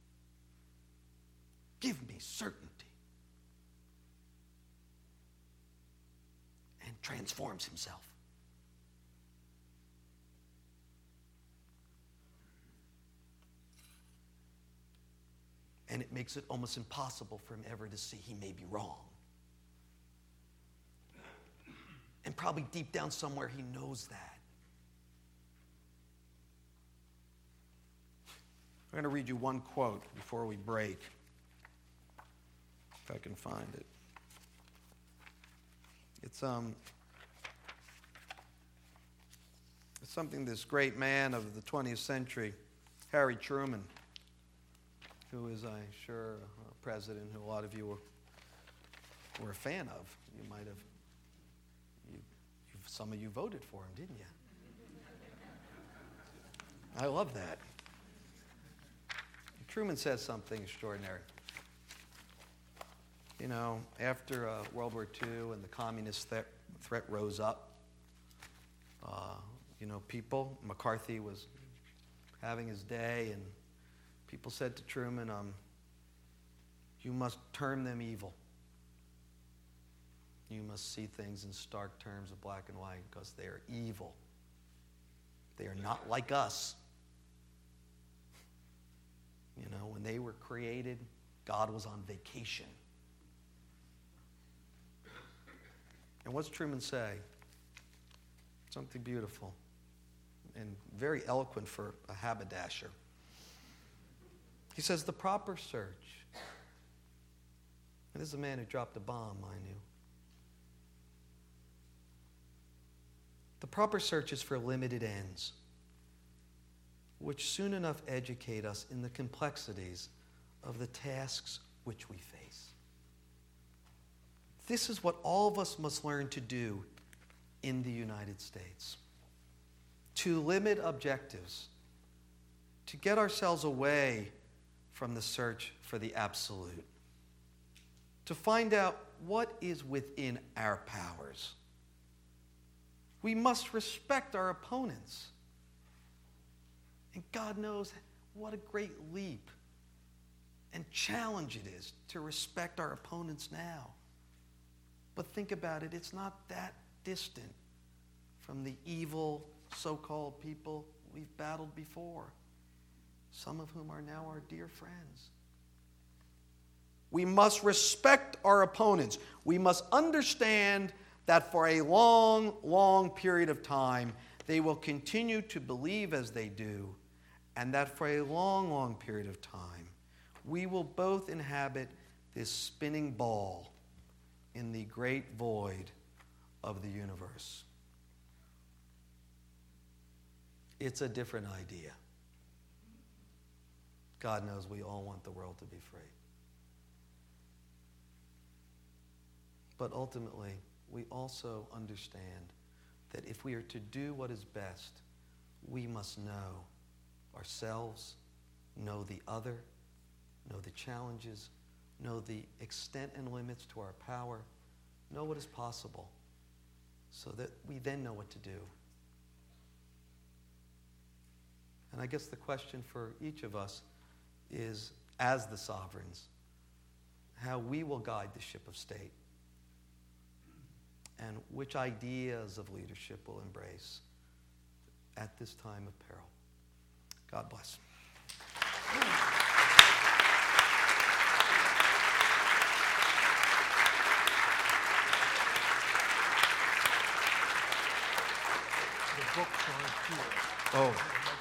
Give me certainty. And transforms himself. And it makes it almost impossible for him ever to see he may be wrong. And probably deep down somewhere he knows that. I'm going to read you one quote before we break, if I can find it. It's um, it's something this great man of the twentieth century, Harry Truman, who is, I'm sure, a president who a lot of you were, were a fan of. You might have, you, you, some of you voted for him, didn't you? I love that. Truman says something extraordinary. You know, after uh, World War Two and the communist th- threat rose up, uh, you know, people, McCarthy was having his day, and people said to Truman, um, you must term them evil. You must see things in stark terms of black and white because they are evil. They are not like us. You know, when they were created, God was on vacation. And what's Truman say? Something beautiful and very eloquent for a haberdasher. He says, the proper search, and this is a man who dropped a bomb, mind you. The proper search is for limited ends, which soon enough educate us in the complexities of the tasks which we face. This is what all of us must learn to do in the United States. To limit objectives, to get ourselves away from the search for the absolute, to find out what is within our powers. We must respect our opponents. And God knows what a great leap and challenge it is to respect our opponents now. But think about it, it's not that distant from the evil so-called people we've battled before, some of whom are now our dear friends. We must respect our opponents. We must understand that for a long, long period of time, they will continue to believe as they do, and that for a long, long period of time, we will both inhabit this spinning ball in the great void of the universe. It's a different idea. God knows we all want the world to be free. But ultimately, we also understand that if we are to do what is best, we must know ourselves, know the other, know the challenges, know the extent and limits to our power, know what is possible, so that we then know what to do. And I guess the question for each of us is, as the sovereigns, how we will guide the ship of state and which ideas of leadership we'll embrace at this time of peril. God bless. The books aren't here. Oh.